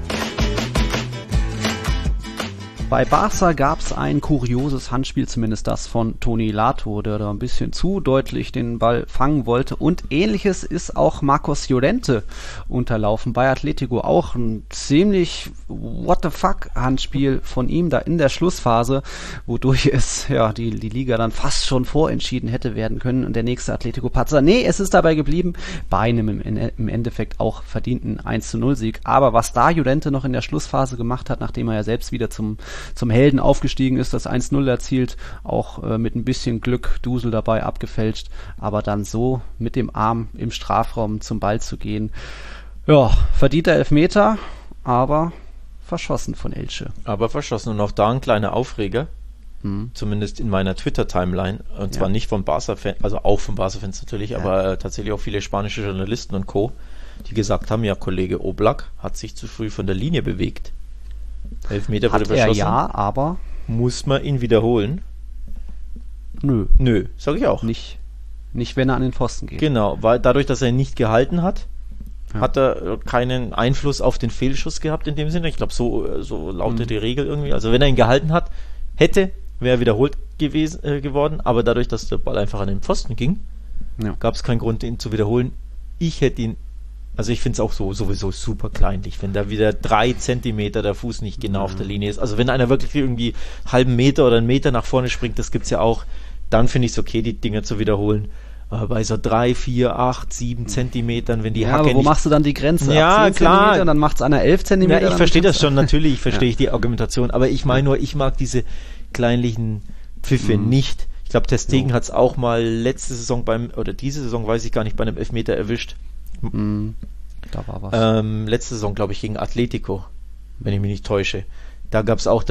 Bei Barca gab es ein kurioses Handspiel, zumindest das von Toni Lato, der da ein bisschen zu deutlich den Ball fangen wollte. Und ähnliches ist auch Marcos Llorente unterlaufen bei Atletico. Auch ein ziemlich what-the-fuck-Handspiel von ihm da in der Schlussphase, wodurch es die Liga dann fast schon vorentschieden hätte werden können. Und der nächste Atletico-Patzer, nee, es ist dabei geblieben, bei einem im Endeffekt auch verdienten 1:0-Sieg. Aber was da Llorente noch in der Schlussphase gemacht hat, nachdem er ja selbst wieder zum Helden aufgestiegen ist, das 1:0 erzielt, auch mit ein bisschen Glück, Dusel dabei abgefälscht, aber dann so mit dem Arm im Strafraum zum Ball zu gehen. Ja, verdienter Elfmeter, aber verschossen von Elche. Aber verschossen und auch da ein kleiner Aufreger, zumindest in meiner Twitter-Timeline, und zwar nicht von Barca-Fans, also auch von Barca-Fans natürlich, aber tatsächlich auch viele spanische Journalisten und Co., die gesagt haben, ja, Kollege Oblak hat sich zu früh von der Linie bewegt. Elfmeter wurde verschossen. Ja, aber muss man ihn wiederholen? Nö, sag ich auch. Nicht, wenn er an den Pfosten geht. Genau, weil dadurch, dass er ihn nicht gehalten hat, hat er keinen Einfluss auf den Fehlschuss gehabt in dem Sinne. Ich glaube, so lautet die Regel irgendwie. Also wenn er ihn gehalten hat, wäre er wiederholt geworden, aber dadurch, dass der Ball einfach an den Pfosten ging, gab es keinen Grund, ihn zu wiederholen. Ich hätte ihn, also ich finde es auch sowieso super kleinlich, wenn da wieder 3 Zentimeter der Fuß nicht genau auf der Linie ist. Also wenn einer wirklich irgendwie einen halben Meter oder einen Meter nach vorne springt, das gibt's ja auch, dann finde ich es okay, die Dinger zu wiederholen. Aber bei so 3, 4, 8, 7 Zentimetern, wenn die Hacke aber wo machst du dann die Grenze? Ja, 10 klar. Zentimeter, dann macht es einer 11 Zentimeter. Ja, ich verstehe das schon, natürlich verstehe ich die Argumentation, aber ich meine nur, ich mag diese kleinlichen Pfiffe nicht. Ich glaube, Ter Stegen hat es auch mal letzte Saison diese Saison, weiß ich gar nicht, bei einem Elfmeter erwischt. Da war was. Letzte Saison, glaube ich, gegen Atletico, wenn ich mich nicht täusche. Da gab es auch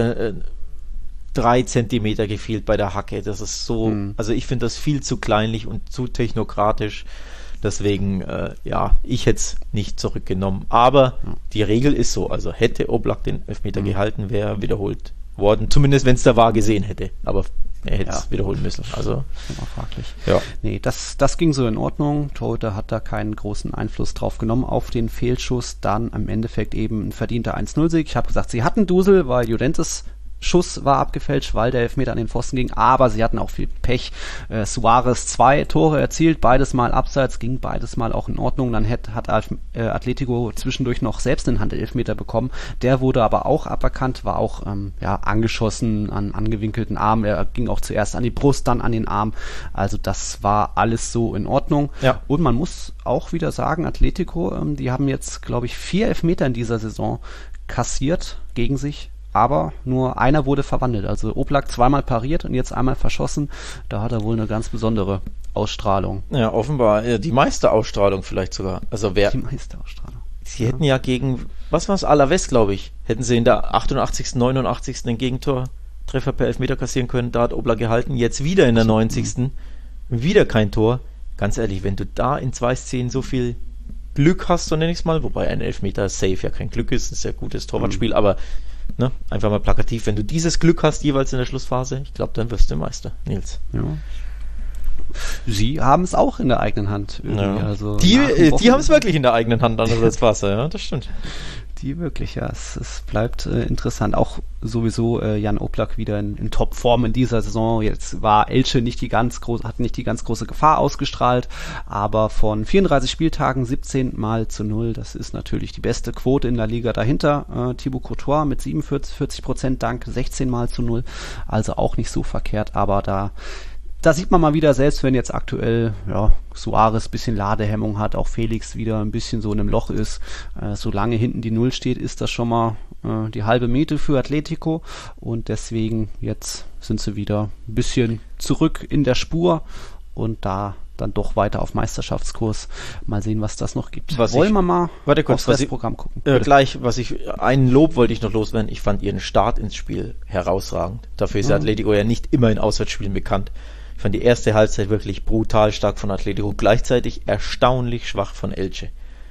3 Zentimeter gefehlt bei der Hacke. Das ist so, also ich finde das viel zu kleinlich und zu technokratisch. Deswegen, ich hätte es nicht zurückgenommen. Aber die Regel ist so, also hätte Oblak den Elfmeter gehalten, wäre er wiederholt worden. Zumindest, wenn es der VAR gesehen hätte. Aber er hätte es wiederholen müssen. Also immer fraglich. Ja. Nee, das ging so in Ordnung. Torhüter hat da keinen großen Einfluss drauf genommen auf den Fehlschuss. Dann im Endeffekt eben ein verdienter 1:0-Sieg. Ich habe gesagt, sie hatten Dusel, weil Llorentes Schuss war abgefälscht, weil der Elfmeter an den Pfosten ging, aber sie hatten auch viel Pech. Suarez 2 Tore erzielt, beides mal abseits, ging beides mal auch in Ordnung. Dann hat Atletico zwischendurch noch selbst einen Handelfmeter bekommen. Der wurde aber auch aberkannt, war auch angeschossen an angewinkelten Arm. Er ging auch zuerst an die Brust, dann an den Arm. Also das war alles so in Ordnung. Ja. Und man muss auch wieder sagen, Atletico, die haben jetzt, glaube ich, 4 Elfmeter in dieser Saison kassiert gegen sich. Aber nur einer wurde verwandelt. Also Oblak 2-mal pariert und jetzt einmal verschossen. Da hat er wohl eine ganz besondere Ausstrahlung. Ja, offenbar die Meisterausstrahlung vielleicht sogar. Also die Meisterausstrahlung. Sie hätten ja gegen, was war es, Alavés, glaube ich, hätten sie in der 88., 89. den Gegentortreffer per Elfmeter kassieren können. Da hat Oblak gehalten. Jetzt wieder in der 90. Wieder kein Tor. Ganz ehrlich, wenn du da in 2 Szenen so viel Glück hast, so nenne ich es mal, wobei ein Elfmeter safe ja kein Glück ist ein gutes Torwartspiel, aber einfach mal plakativ, wenn du dieses Glück hast, jeweils in der Schlussphase, ich glaube, dann wirst du Meister, Nils. Ja. Sie haben es auch in der eigenen Hand. Ja. Also die haben es wirklich in der eigenen Hand, andererseits Wasser, ja, das stimmt. Die wirklich, ja. Es bleibt interessant. Auch sowieso Jan Oblak wieder in Topform in dieser Saison. Jetzt war Elche hat nicht die ganz große Gefahr ausgestrahlt, aber von 34 Spieltagen 17-0, das ist natürlich die beste Quote in der Liga dahinter. Thibaut Courtois mit 47% Dank, 16-0, also auch nicht so verkehrt, aber da sieht man mal wieder, selbst wenn jetzt aktuell Suarez ein bisschen Ladehemmung hat, auch Felix wieder ein bisschen so in einem Loch ist, solange hinten die 0 steht, ist das schon mal die halbe Miete für Atletico und deswegen jetzt sind sie wieder ein bisschen zurück in der Spur und da dann doch weiter auf Meisterschaftskurs. Mal sehen, was das noch gibt. Wollen wir mal aufs Restprogramm gucken? Ein Lob wollte ich noch loswerden. Ich fand ihren Start ins Spiel herausragend. Dafür ist Atletico ja nicht immer in Auswärtsspielen bekannt. Ich fand die erste Halbzeit wirklich brutal stark von Atletico, gleichzeitig erstaunlich schwach von Elche.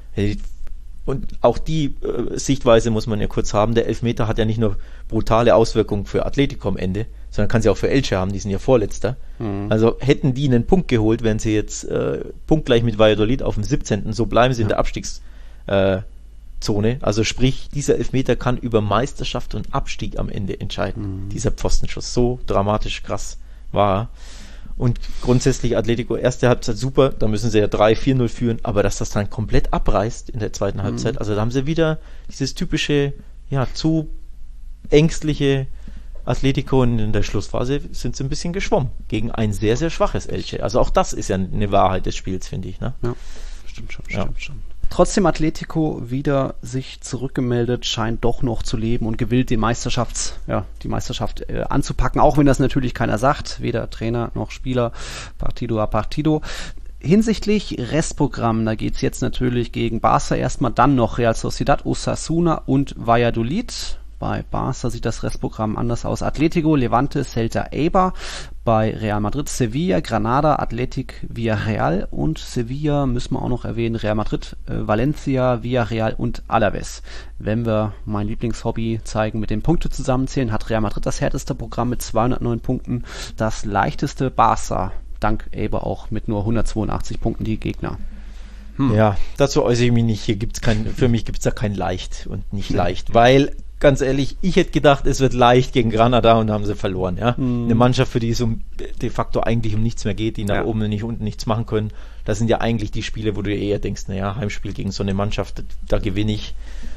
Und auch die Sichtweise muss man ja kurz haben. Der Elfmeter hat ja nicht nur brutale Auswirkungen für Atletico am Ende, sondern kann sie auch für Elche haben, die sind ja Vorletzter. Also hätten die einen Punkt geholt, wären sie jetzt punktgleich mit Valladolid auf dem 17. So bleiben sie in der Abstiegszone. Also sprich, dieser Elfmeter kann über Meisterschaft und Abstieg am Ende entscheiden. Dieser Pfostenschuss, so dramatisch krass war er. Und grundsätzlich Atletico, erste Halbzeit super, da müssen sie ja 3-4-0 führen, aber dass das dann komplett abreißt in der zweiten Halbzeit, also da haben sie wieder dieses typische, zu ängstliche Atletico, und in der Schlussphase sind sie ein bisschen geschwommen gegen ein sehr, sehr schwaches Elche. Also auch das ist ja eine Wahrheit des Spiels, finde ich. Ne? Ja, stimmt schon. Trotzdem Atletico wieder sich zurückgemeldet, scheint doch noch zu leben und gewillt, die Meisterschaft anzupacken, auch wenn das natürlich keiner sagt, weder Trainer noch Spieler, Partido a Partido. Hinsichtlich Restprogramm, da geht's jetzt natürlich gegen Barca erstmal, dann noch Real Sociedad, Osasuna und Valladolid. Bei Barca sieht das Restprogramm anders aus. Atletico, Levante, Celta, Eibar. Bei Real Madrid, Sevilla, Granada, Athletic, Villarreal. Und Sevilla müssen wir auch noch erwähnen. Real Madrid, Valencia, Villarreal und Alaves. Wenn wir mein Lieblingshobby zeigen mit den Punkte zusammenzählen, hat Real Madrid das härteste Programm mit 209 Punkten. Das leichteste Barca, dank Eibar auch mit nur 182 Punkten die Gegner. Ja, dazu äußere ich mich nicht. Für mich gibt's da kein leicht und nicht leicht, weil ganz ehrlich, ich hätte gedacht, es wird leicht gegen Granada und haben sie verloren. Ja? Eine Mannschaft, für die es de facto eigentlich um nichts mehr geht, die nach oben und nicht unten nichts machen können. Das sind ja eigentlich die Spiele, wo du eher denkst, Heimspiel gegen so eine Mannschaft, da gewinne ich.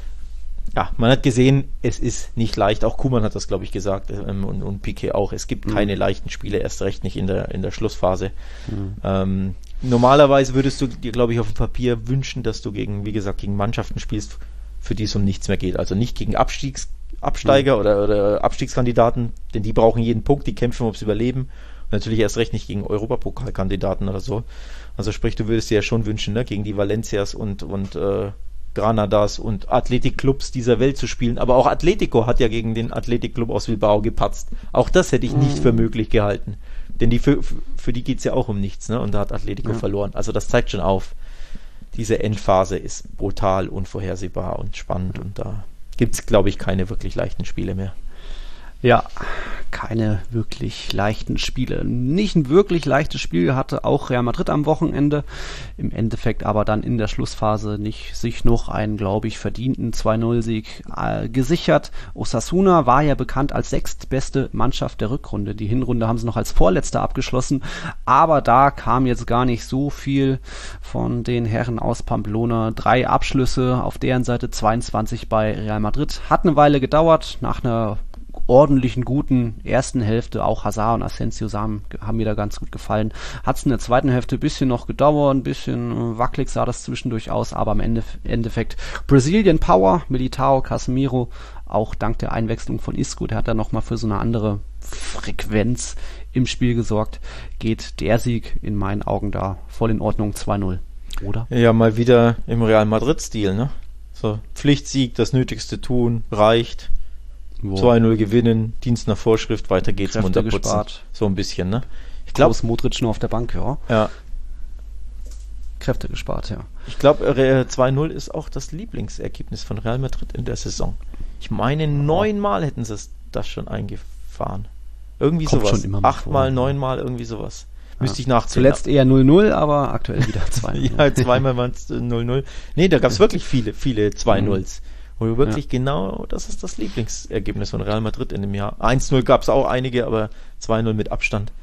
Ja, man hat gesehen, es ist nicht leicht. Auch Koeman hat das, glaube ich, gesagt und Piqué auch. Es gibt keine leichten Spiele, erst recht nicht in der Schlussphase. Normalerweise würdest du dir, glaube ich, auf dem Papier wünschen, dass du gegen Mannschaften spielst, für die es um nichts mehr geht. Also nicht gegen Absteiger oder Abstiegskandidaten, denn die brauchen jeden Punkt, die kämpfen ums Überleben. Und natürlich erst recht nicht gegen Europapokalkandidaten oder so. Also sprich, du würdest dir ja schon wünschen, gegen die Valencias und Granadas und Athletic-Clubs dieser Welt zu spielen. Aber auch Atletico hat ja gegen den Athletic-Club aus Bilbao gepatzt. Auch das hätte ich nicht für möglich gehalten. Denn für die geht es ja auch um nichts, ne? Und da hat Atletico verloren. Also das zeigt schon auf, diese Endphase ist brutal, unvorhersehbar und spannend und da gibt es, glaube ich, keine wirklich leichten Spiele mehr. Ja, keine wirklich leichten Spiele. Nicht ein wirklich leichtes Spiel hatte auch Real Madrid am Wochenende. Im Endeffekt aber dann in der Schlussphase nicht sich noch einen, glaube ich, verdienten 2-0-Sieg gesichert. Osasuna war ja bekannt als sechstbeste Mannschaft der Rückrunde. Die Hinrunde haben sie noch als Vorletzter abgeschlossen, aber da kam jetzt gar nicht so viel von den Herren aus Pamplona. 3 Abschlüsse auf deren Seite, 22 bei Real Madrid. Hat eine Weile gedauert, nach einer ordentlichen, guten ersten Hälfte, auch Hazard und Asensio haben mir da ganz gut gefallen. Hat es in der zweiten Hälfte ein bisschen noch gedauert, ein bisschen wackelig sah das zwischendurch aus, aber am Endeffekt Brazilian Power, Militao, Casemiro, auch dank der Einwechslung von Isco, der hat dann nochmal für so eine andere Frequenz im Spiel gesorgt, geht der Sieg in meinen Augen da voll in Ordnung, 2-0, oder? Ja, mal wieder im Real Madrid-Stil, ne? So, Pflichtsieg, das Nötigste tun, reicht. 2-0 gewinnen, Dienst nach Vorschrift, weiter geht's, Kräfte gespart. So ein bisschen, ne? Ich glaube, Modric nur auf der Bank, ja. Kräfte gespart, ja. Ich glaube, 2-0 ist auch das Lieblingsergebnis von Real Madrid in der Saison. Ich meine, 9-mal hätten sie das schon eingefahren. Irgendwie kommt sowas. Schon immer 8-mal, 9-mal, irgendwie sowas. Müsste ich nachzählen. Zuletzt eher 0-0, aber aktuell wieder 2-0. Ja, zweimal waren es 0-0. Nee, da gab es wirklich viele 2-0s. Wo wirklich genau, das ist das Lieblingsergebnis von Real Madrid in dem Jahr. 1-0 gab es auch einige, aber 2-0 mit Abstand.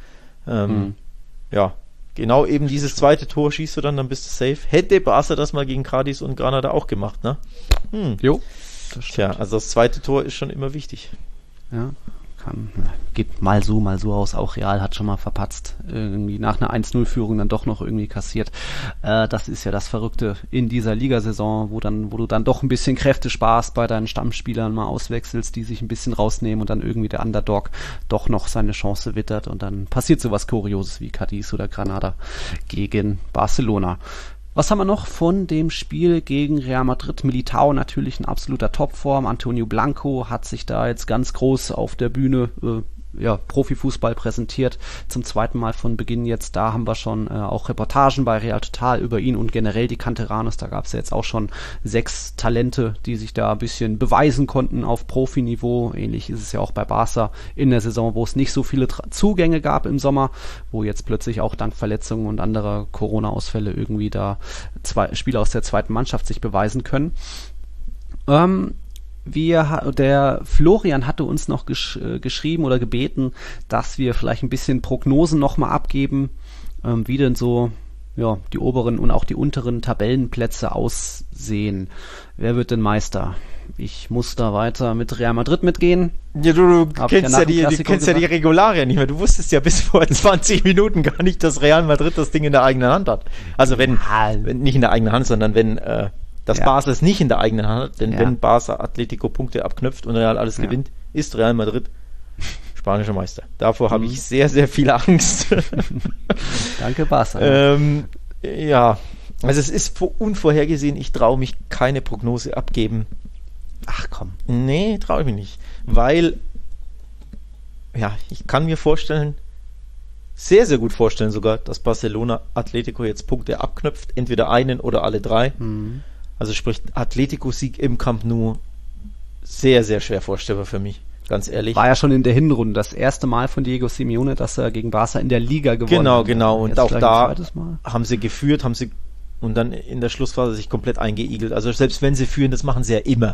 Ja, genau eben dieses zweite Tor schießt du dann bist du safe. Hätte Barca das mal gegen Cádiz und Granada auch gemacht, ne? Jo. Tja, also das zweite Tor ist schon immer wichtig. Ja. Geht mal so aus. Auch Real hat schon mal verpatzt. Irgendwie nach einer 1-0-Führung dann doch noch irgendwie kassiert. Das ist ja das Verrückte in dieser Ligasaison, wo du dann doch ein bisschen Kräfte sparst, bei deinen Stammspielern mal auswechselst, die sich ein bisschen rausnehmen und dann irgendwie der Underdog doch noch seine Chance wittert und dann passiert sowas Kurioses wie Cádiz oder Granada gegen Barcelona. Was haben wir noch von dem Spiel gegen Real Madrid? Militao natürlich in absoluter Topform. Antonio Blanco hat sich da jetzt ganz groß auf der Bühne Profifußball präsentiert, zum zweiten Mal von Beginn jetzt. Da haben wir schon auch Reportagen bei Real Total über ihn und generell die Canteranos. Da gab es ja jetzt auch schon 6 Talente, die sich da ein bisschen beweisen konnten auf Profiniveau. Ähnlich ist es ja auch bei Barca in der Saison, wo es nicht so viele Zugänge gab im Sommer, wo jetzt plötzlich auch dank Verletzungen und anderer Corona-Ausfälle irgendwie da Spieler aus der zweiten Mannschaft sich beweisen können. Der Florian hatte uns noch geschrieben oder gebeten, dass wir vielleicht ein bisschen Prognosen nochmal abgeben, wie denn so die oberen und auch die unteren Tabellenplätze aussehen. Wer wird denn Meister? Ich muss da weiter mit Real Madrid mitgehen. Ja, du kennst ja die Regularien nicht mehr. Du wusstest ja bis vor 20 Minuten gar nicht, dass Real Madrid das Ding in der eigenen Hand hat. Also wenn nicht in der eigenen Hand, sondern wenn Barca es nicht in der eigenen Hand hat, denn wenn Barca Atletico Punkte abknüpft und Real alles gewinnt, ist Real Madrid spanischer Meister. Davor habe ich sehr, sehr viel Angst. Danke, Barca. Also es ist unvorhergesehen, ich traue mich keine Prognose abgeben. Ach komm. Nee, traue ich mich nicht. Weil, ich kann mir vorstellen, sehr, sehr gut vorstellen sogar, dass Barcelona Atletico jetzt Punkte abknüpft, entweder einen oder alle 3. Also sprich, Atletico-Sieg im Camp Nou, sehr, sehr schwer vorstellbar für mich, ganz ehrlich. War ja schon in der Hinrunde das erste Mal von Diego Simeone, dass er gegen Barca in der Liga gewonnen hat. Genau. Und auch da haben sie geführt, und dann in der Schlussphase sich komplett eingeigelt. Also selbst wenn sie führen, das machen sie ja immer.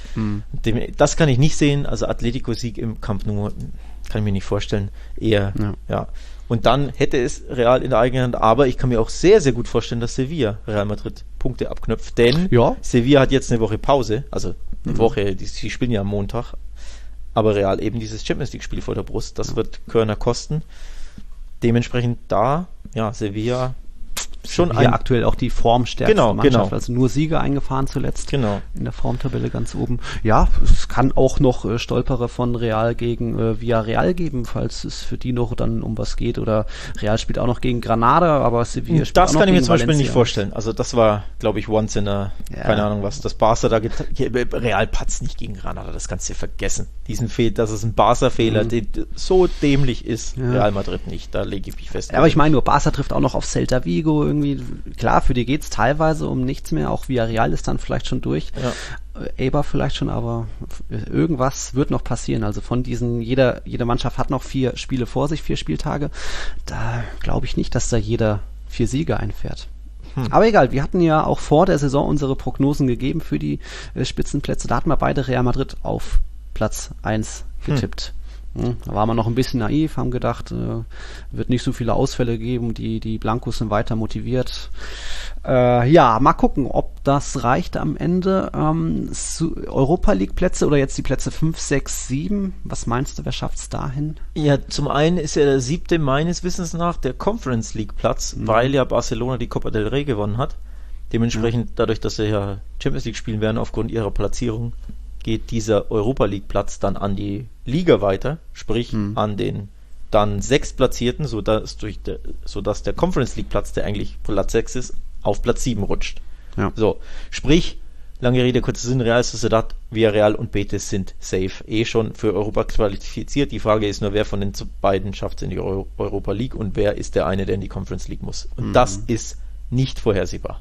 Das kann ich nicht sehen. Also Atletico-Sieg im Camp Nou kann ich mir nicht vorstellen. Eher, Und dann hätte es Real in der eigenen Hand, aber ich kann mir auch sehr, sehr gut vorstellen, dass Sevilla Real Madrid Punkte abknöpft, denn Sevilla hat jetzt eine Woche Pause, also eine Woche, sie spielen ja am Montag, aber Real eben dieses Champions-League-Spiel vor der Brust, das wird Körner kosten. Dementsprechend Sevilla schon aktuell auch die formstärkste Mannschaft, also nur Siege eingefahren zuletzt in der Formtabelle ganz oben. Ja, es kann auch noch Stolperer von Real gegen Villarreal geben, falls es für die noch dann um was geht, oder Real spielt auch noch gegen Granada, aber Sevilla spielt das auch noch gegen Valencia. Das kann ich mir zum Beispiel nicht vorstellen, also das war, glaube ich, once in a, keine Ahnung was, das Barca da Real patzt nicht gegen Granada, das kannst du dir vergessen. Das ist ein Barca-Fehler, der so dämlich ist, Real Madrid nicht, da lege ich mich fest. Ja, aber ich meine, nur Barca trifft auch noch auf Celta Vigo irgendwie, klar, für die geht's teilweise um nichts mehr, auch Villarreal ist dann vielleicht schon durch, Eibar vielleicht schon, aber irgendwas wird noch passieren, also von diesen, jede Mannschaft hat noch 4 Spiele vor sich, 4 Spieltage, da glaube ich nicht, dass da jeder 4 Siege einfährt. Aber egal, wir hatten ja auch vor der Saison unsere Prognosen gegeben für die Spitzenplätze, da hatten wir beide Real Madrid auf Platz 1 getippt. Da waren wir noch ein bisschen naiv, haben gedacht, wird nicht so viele Ausfälle geben, die Blancos sind weiter motiviert. Mal gucken, ob das reicht am Ende. Europa League Plätze oder jetzt die Plätze 5, 6, 7, was meinst du, wer schafft's dahin? Ja, zum einen ist ja der 7. meines Wissens nach der Conference League Platz, weil ja Barcelona die Copa del Rey gewonnen hat. Dementsprechend, dadurch, dass sie ja Champions League spielen werden aufgrund ihrer Platzierung, geht dieser Europa League Platz dann an die Liga weiter, sprich an den dann 6 Platzierten, sodass der Conference League Platz, der eigentlich Platz 6 ist, auf Platz 7 rutscht. Ja. So, sprich, lange Rede, kurzer Sinn, Real Sociedad, Villarreal und Betis sind safe, schon für Europa qualifiziert. Die Frage ist nur, wer von den beiden schafft es in die Europa League und wer ist der eine, der in die Conference League muss. Und das ist nicht vorhersehbar.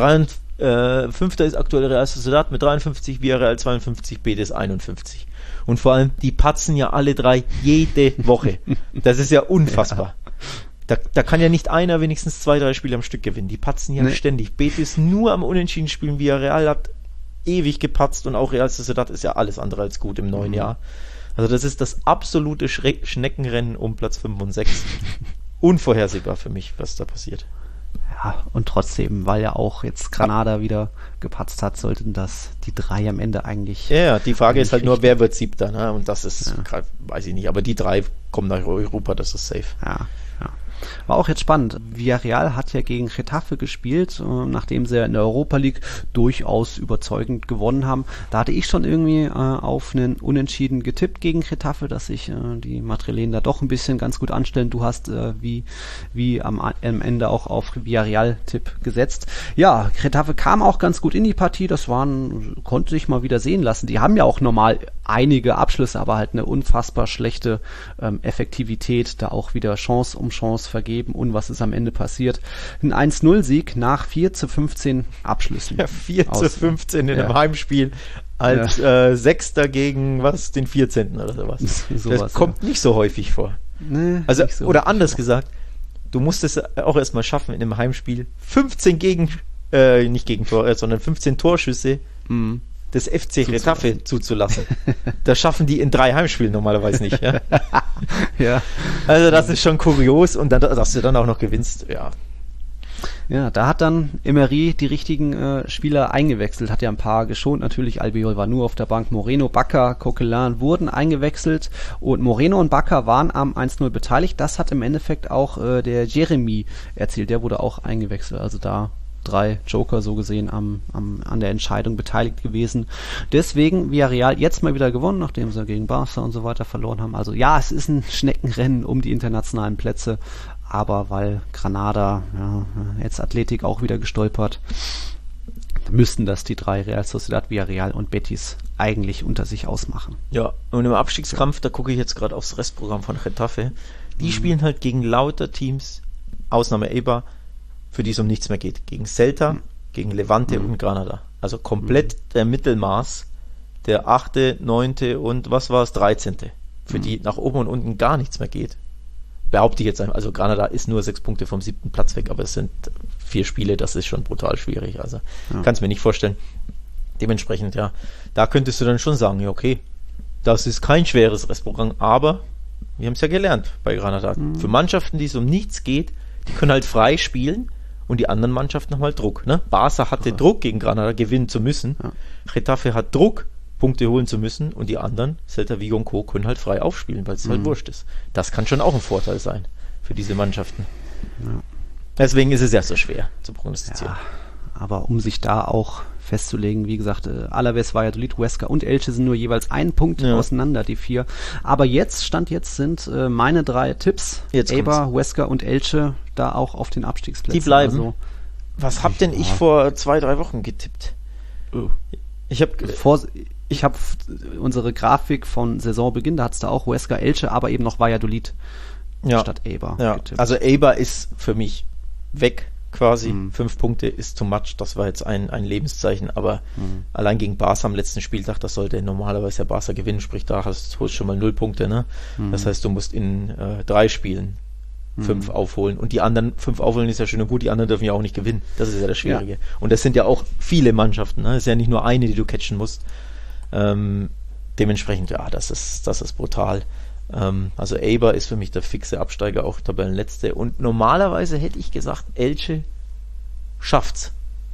5. ist aktuell Real Sociedad mit 53, Villarreal 52, Betis 51. Und vor allem, die patzen ja alle 3 jede Woche. Das ist ja unfassbar. Da kann ja nicht einer wenigstens 2, 3 Spiele am Stück gewinnen. Die patzen ja ständig. Betis nur am Unentschieden spielen, Villarreal hat ewig gepatzt und auch Real Sociedad ist ja alles andere als gut im neuen Jahr. Also das ist das absolute Schneckenrennen um Platz 5 und 6. Unvorhersehbar für mich, was da passiert. Ja, und trotzdem, weil ja auch jetzt Granada wieder gepatzt hat, sollten das die 3 am Ende eigentlich... Ja, die Frage ist halt nur, wer wird 7. Ne? Und das ist, weiß ich nicht, aber die 3 kommen nach Europa, das ist safe. Ja. War auch jetzt spannend. Villarreal hat ja gegen Getafe gespielt, nachdem sie in der Europa League durchaus überzeugend gewonnen haben. Da hatte ich schon irgendwie auf einen Unentschieden getippt gegen Getafe, dass sich die Madrilenen da doch ein bisschen ganz gut anstellen. Du hast wie am Ende auch auf Villarreal-Tipp gesetzt. Ja, Getafe kam auch ganz gut in die Partie. Konnte sich mal wieder sehen lassen. Die haben ja auch normal einige Abschlüsse, aber halt eine unfassbar schlechte Effektivität, da auch wieder Chance um Chance vergeben. Und was ist am Ende passiert? Ein 1-0-Sieg nach 4-15 Abschlüssen. Ja, 4-15 in einem Heimspiel als Sechster gegen den 14. oder sowas. Das kommt nicht so häufig vor. Nee, also, so oder anders gesagt, du musst es auch erstmal schaffen, in einem Heimspiel 15 sondern 15 Torschüsse des FC Getafe zuzulassen. Das schaffen die in 3 Heimspielen normalerweise nicht. Ja? Ja. Also das ist schon kurios und dann, dass du dann auch noch gewinnst, ja. Ja, da hat dann Emery die richtigen Spieler eingewechselt, hat ja ein paar geschont, natürlich Albiol war nur auf der Bank, Moreno, Bakker, Coquelin wurden eingewechselt und Moreno und Bakker waren am 1-0 beteiligt, das hat im Endeffekt auch der Jeremy erzielt, der wurde auch eingewechselt, also da 3 Joker so gesehen an der Entscheidung beteiligt gewesen. Deswegen Villarreal jetzt mal wieder gewonnen, nachdem sie gegen Barca und so weiter verloren haben. Also ja, es ist ein Schneckenrennen um die internationalen Plätze, aber weil Granada, jetzt Athletik auch wieder gestolpert, müssten das die 3 Real Sociedad, Villarreal und Betis eigentlich unter sich ausmachen. Ja, und im Abstiegskampf, da gucke ich jetzt gerade aufs Restprogramm von Getafe, die spielen halt gegen lauter Teams, Ausnahme Eibar, für die es um nichts mehr geht. Gegen Celta, gegen Levante und Granada. Also komplett der Mittelmaß, der 8., 9. und 13. Für die nach oben und unten gar nichts mehr geht. Behaupte ich jetzt einfach. Also Granada ist nur 6 Punkte vom 7. Platz weg, aber es sind 4 Spiele, das ist schon brutal schwierig. Also kannst mir nicht vorstellen. Dementsprechend, ja, da könntest du dann schon sagen, ja okay, das ist kein schweres Restprogramm, aber wir haben es ja gelernt bei Granada. Für Mannschaften, die es um nichts geht, die können halt frei spielen und die anderen Mannschaften haben halt Druck. Ne? Barca hatte Druck, gegen Granada gewinnen zu müssen. Ja. Getafe hat Druck, Punkte holen zu müssen und die anderen, Celta Vigo und Co., können halt frei aufspielen, weil es halt wurscht ist. Das kann schon auch ein Vorteil sein für diese Mannschaften. Ja. Deswegen ist es ja so schwer zu prognostizieren. Ja, aber um sich da auch festzulegen, wie gesagt, Alavés, Valladolid, Huesca und Elche sind nur jeweils 1 Punkt auseinander, die 4. Aber Stand jetzt sind meine 3 Tipps, Eibar, Huesca und Elche, da auch auf den Abstiegsplätzen. Die bleiben. Also, was hab denn ich vor 2-3 Wochen getippt? Ich habe unsere Grafik von Saisonbeginn, da hat's da auch Huesca, Elche, aber eben noch Valladolid statt Eibar getippt. Also Eibar ist für mich weg. Quasi 5 Punkte ist too much, das war jetzt ein Lebenszeichen, aber allein gegen Barca am letzten Spieltag, das sollte normalerweise der Barca gewinnen, sprich da holst du schon mal 0 Punkte, ne? Das heißt, du musst in 3 Spielen 5 aufholen und die anderen 5 aufholen ist ja schön und gut, die anderen dürfen ja auch nicht gewinnen, das ist ja das Schwierige. Ja. Und das sind ja auch viele Mannschaften, ne? Das ist ja nicht nur eine, die du catchen musst. Dementsprechend, ja, das ist brutal. Also Eibar ist für mich der fixe Absteiger, auch Tabellenletzte. Und normalerweise hätte ich gesagt, Elche schafft's.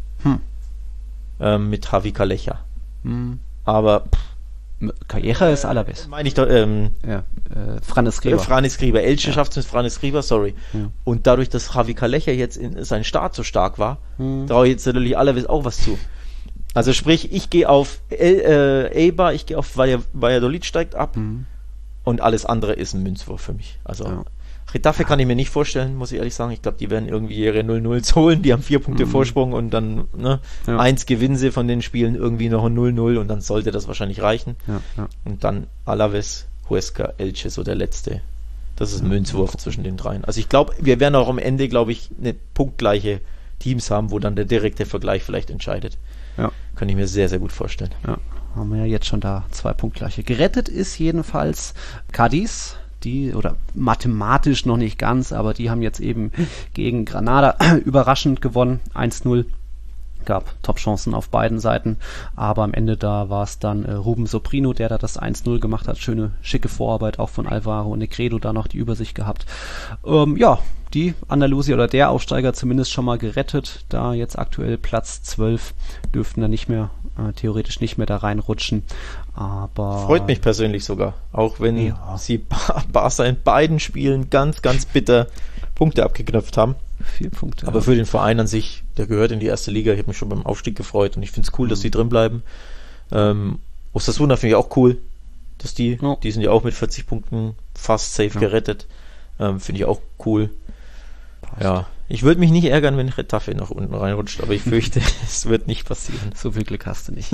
Mit Javi Calleja. Aber Calleja ist Alavés. Meine ich da, Fran Escribá. Fran Escribá. Elche schafft's mit Fran Escribá, sorry. Ja. Und dadurch, dass Javi Calleja jetzt in seinem Start so stark war, traue ich jetzt natürlich Alavés auch was zu. Also sprich, ich gehe auf Eibar, ich gehe auf Valladolid steigt ab. Und alles andere ist ein Münzwurf für mich. Also Getafe kann ich mir nicht vorstellen, muss ich ehrlich sagen. Ich glaube, die werden irgendwie ihre 0-0 holen. Die haben 4 Punkte Vorsprung und dann 1 gewinnen sie von den Spielen, irgendwie noch ein 0-0 und dann sollte das wahrscheinlich reichen. Ja. Und dann Alavés, Huesca, Elche, so der letzte. Das ist ein Münzwurf zwischen den 3. Also ich glaube, wir werden auch am Ende, glaube ich, eine punktgleiche Teams haben, wo dann der direkte Vergleich vielleicht entscheidet. Ja. Kann ich mir sehr, sehr gut vorstellen. Ja. Haben wir ja jetzt schon da 2 punktgleiche. Gerettet ist jedenfalls Cadiz, oder mathematisch noch nicht ganz, aber die haben jetzt eben gegen Granada überraschend gewonnen, 1-0. Gab Top-Chancen auf beiden Seiten, aber am Ende da war es dann Ruben Soprino, der da das 1-0 gemacht hat. Schöne, schicke Vorarbeit auch von Alvaro Negredo, da noch die Übersicht gehabt. Die Andalusier oder der Aufsteiger zumindest schon mal gerettet, da jetzt aktuell Platz 12, dürften da nicht mehr, theoretisch nicht mehr da reinrutschen. Aber freut mich persönlich sogar, auch wenn sie Barca in beiden Spielen ganz, ganz bitter Punkte abgeknöpft haben. 4 Punkte. Aber für den Verein an sich, der gehört in die erste Liga. Ich habe mich schon beim Aufstieg gefreut und ich finde es cool, dass die drin bleiben. Osasuna finde ich auch cool, dass die sind ja auch mit 40 Punkten fast safe gerettet. Finde ich auch cool. Passt. Ja, ich würde mich nicht ärgern, wenn Getafe nach unten reinrutscht, aber ich fürchte, es wird nicht passieren. So viel Glück hast du nicht.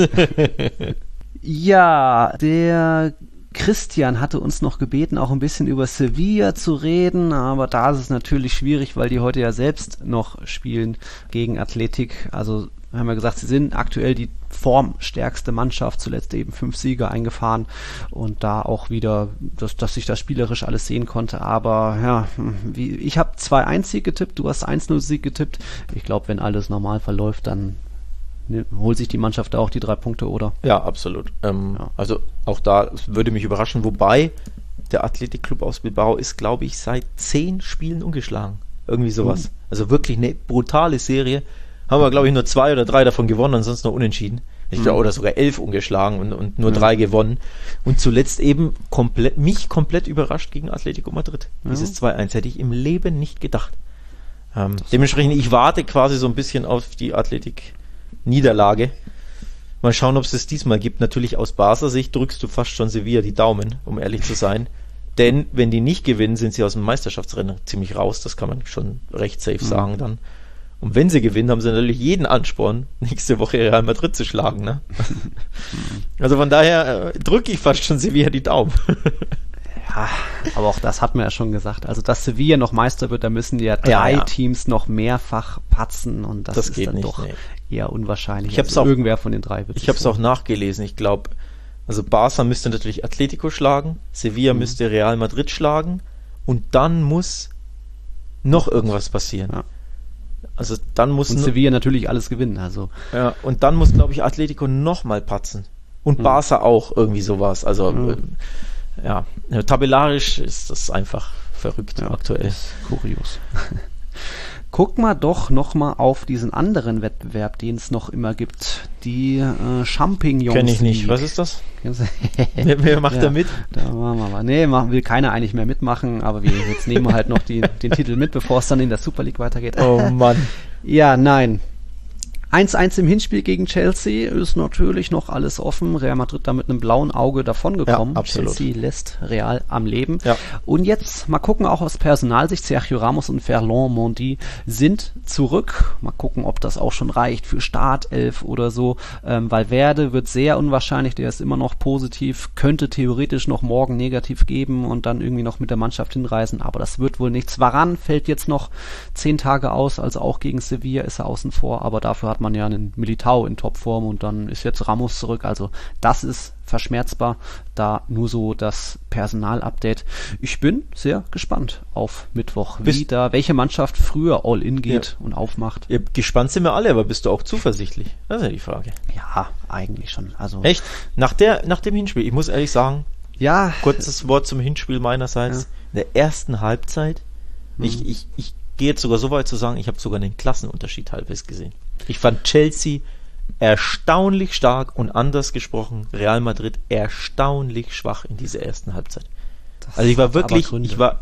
Ja, der Christian hatte uns noch gebeten, auch ein bisschen über Sevilla zu reden, aber da ist es natürlich schwierig, weil die heute ja selbst noch spielen gegen Athletic. Also haben wir gesagt, sie sind aktuell die formstärkste Mannschaft, zuletzt eben 5 Siege eingefahren und da auch wieder, dass sich da spielerisch alles sehen konnte, aber ja, ich habe 2-1-Sieg getippt, du hast 1-0-Sieg getippt. Ich glaube, wenn alles normal verläuft, dann holt sich die Mannschaft da auch die 3 Punkte, oder? Ja, absolut. Also auch da würde mich überraschen, wobei der Athletic-Club aus Bilbao ist, glaube ich, seit 10 Spielen ungeschlagen. Irgendwie sowas. Also wirklich eine brutale Serie. Haben wir, glaube ich, nur 2 oder 3 davon gewonnen, ansonsten noch unentschieden. Ich glaube, oder sogar 11 ungeschlagen und nur 3 gewonnen. Und zuletzt eben komplett überrascht gegen Atletico Madrid. Dieses 2-1 hätte ich im Leben nicht gedacht. Dementsprechend, ich warte quasi so ein bisschen auf die Athletic-Niederlage. Mal schauen, ob es das diesmal gibt. Natürlich aus Barca Sicht drückst du fast schon Sevilla die Daumen, um ehrlich zu sein. Denn wenn die nicht gewinnen, sind sie aus dem Meisterschaftsrennen ziemlich raus. Das kann man schon recht safe sagen dann. Und wenn sie gewinnen, haben sie natürlich jeden Ansporn, nächste Woche Real Madrid zu schlagen. Ne? Also von daher drücke ich fast schon Sevilla die Daumen. Ja, aber auch das hat man ja schon gesagt. Also, dass Sevilla noch Meister wird, da müssen ja 3 Teams noch mehrfach patzen und das ist dann nicht, doch eher unwahrscheinlich. Irgendwer von den 3 wird. Ich habe es auch nachgelesen. Ich glaube, also Barca müsste natürlich Atletico schlagen, Sevilla müsste Real Madrid schlagen und dann muss noch irgendwas passieren. Ja. Also dann muss Sevilla natürlich alles gewinnen. Also ja, und dann muss, glaube ich, Atletico nochmal patzen. Und Barca auch irgendwie sowas. Also tabellarisch ist das einfach verrückt aktuell. Kurios. Guck mal doch nochmal auf diesen anderen Wettbewerb, den es noch immer gibt. Die Champignons. Kenne ich nicht. Was ist das? Wer macht da mit? Da machen wir mal. Nee, will keiner eigentlich mehr mitmachen, aber jetzt nehmen wir halt noch den Titel mit, bevor es dann in der Super League weitergeht. Oh Mann. Ja, nein. 1-1 im Hinspiel gegen Chelsea ist natürlich noch alles offen. Real Madrid da mit einem blauen Auge davongekommen. Ja, absolut. Chelsea lässt Real am Leben. Ja. Und jetzt mal gucken, auch aus Personalsicht, Sergio Ramos und Ferland Mendy sind zurück. Mal gucken, ob das auch schon reicht für Startelf oder so. Valverde wird sehr unwahrscheinlich, der ist immer noch positiv, könnte theoretisch noch morgen negativ geben und dann irgendwie noch mit der Mannschaft hinreisen, aber das wird wohl nichts. Varane fällt jetzt noch 10 Tage aus, also auch gegen Sevilla ist er außen vor, aber dafür hat man ja einen Militao in Topform und dann ist jetzt Ramos zurück, also das ist verschmerzbar, da nur so das Personalupdate. Ich bin sehr gespannt auf Mittwoch, welche Mannschaft früher All-In geht und aufmacht. Ja, gespannt sind wir alle, aber bist du auch zuversichtlich? Das ist ja die Frage. Ja, eigentlich schon. Also echt? Nach dem Hinspiel, ich muss ehrlich sagen, ja, kurzes Wort zum Hinspiel meinerseits, in der ersten Halbzeit, ich gehe jetzt sogar so weit zu sagen, ich habe sogar einen Klassenunterschied halbwegs gesehen. Ich fand Chelsea erstaunlich stark und anders gesprochen, Real Madrid erstaunlich schwach in dieser ersten Halbzeit. Also ich war wirklich,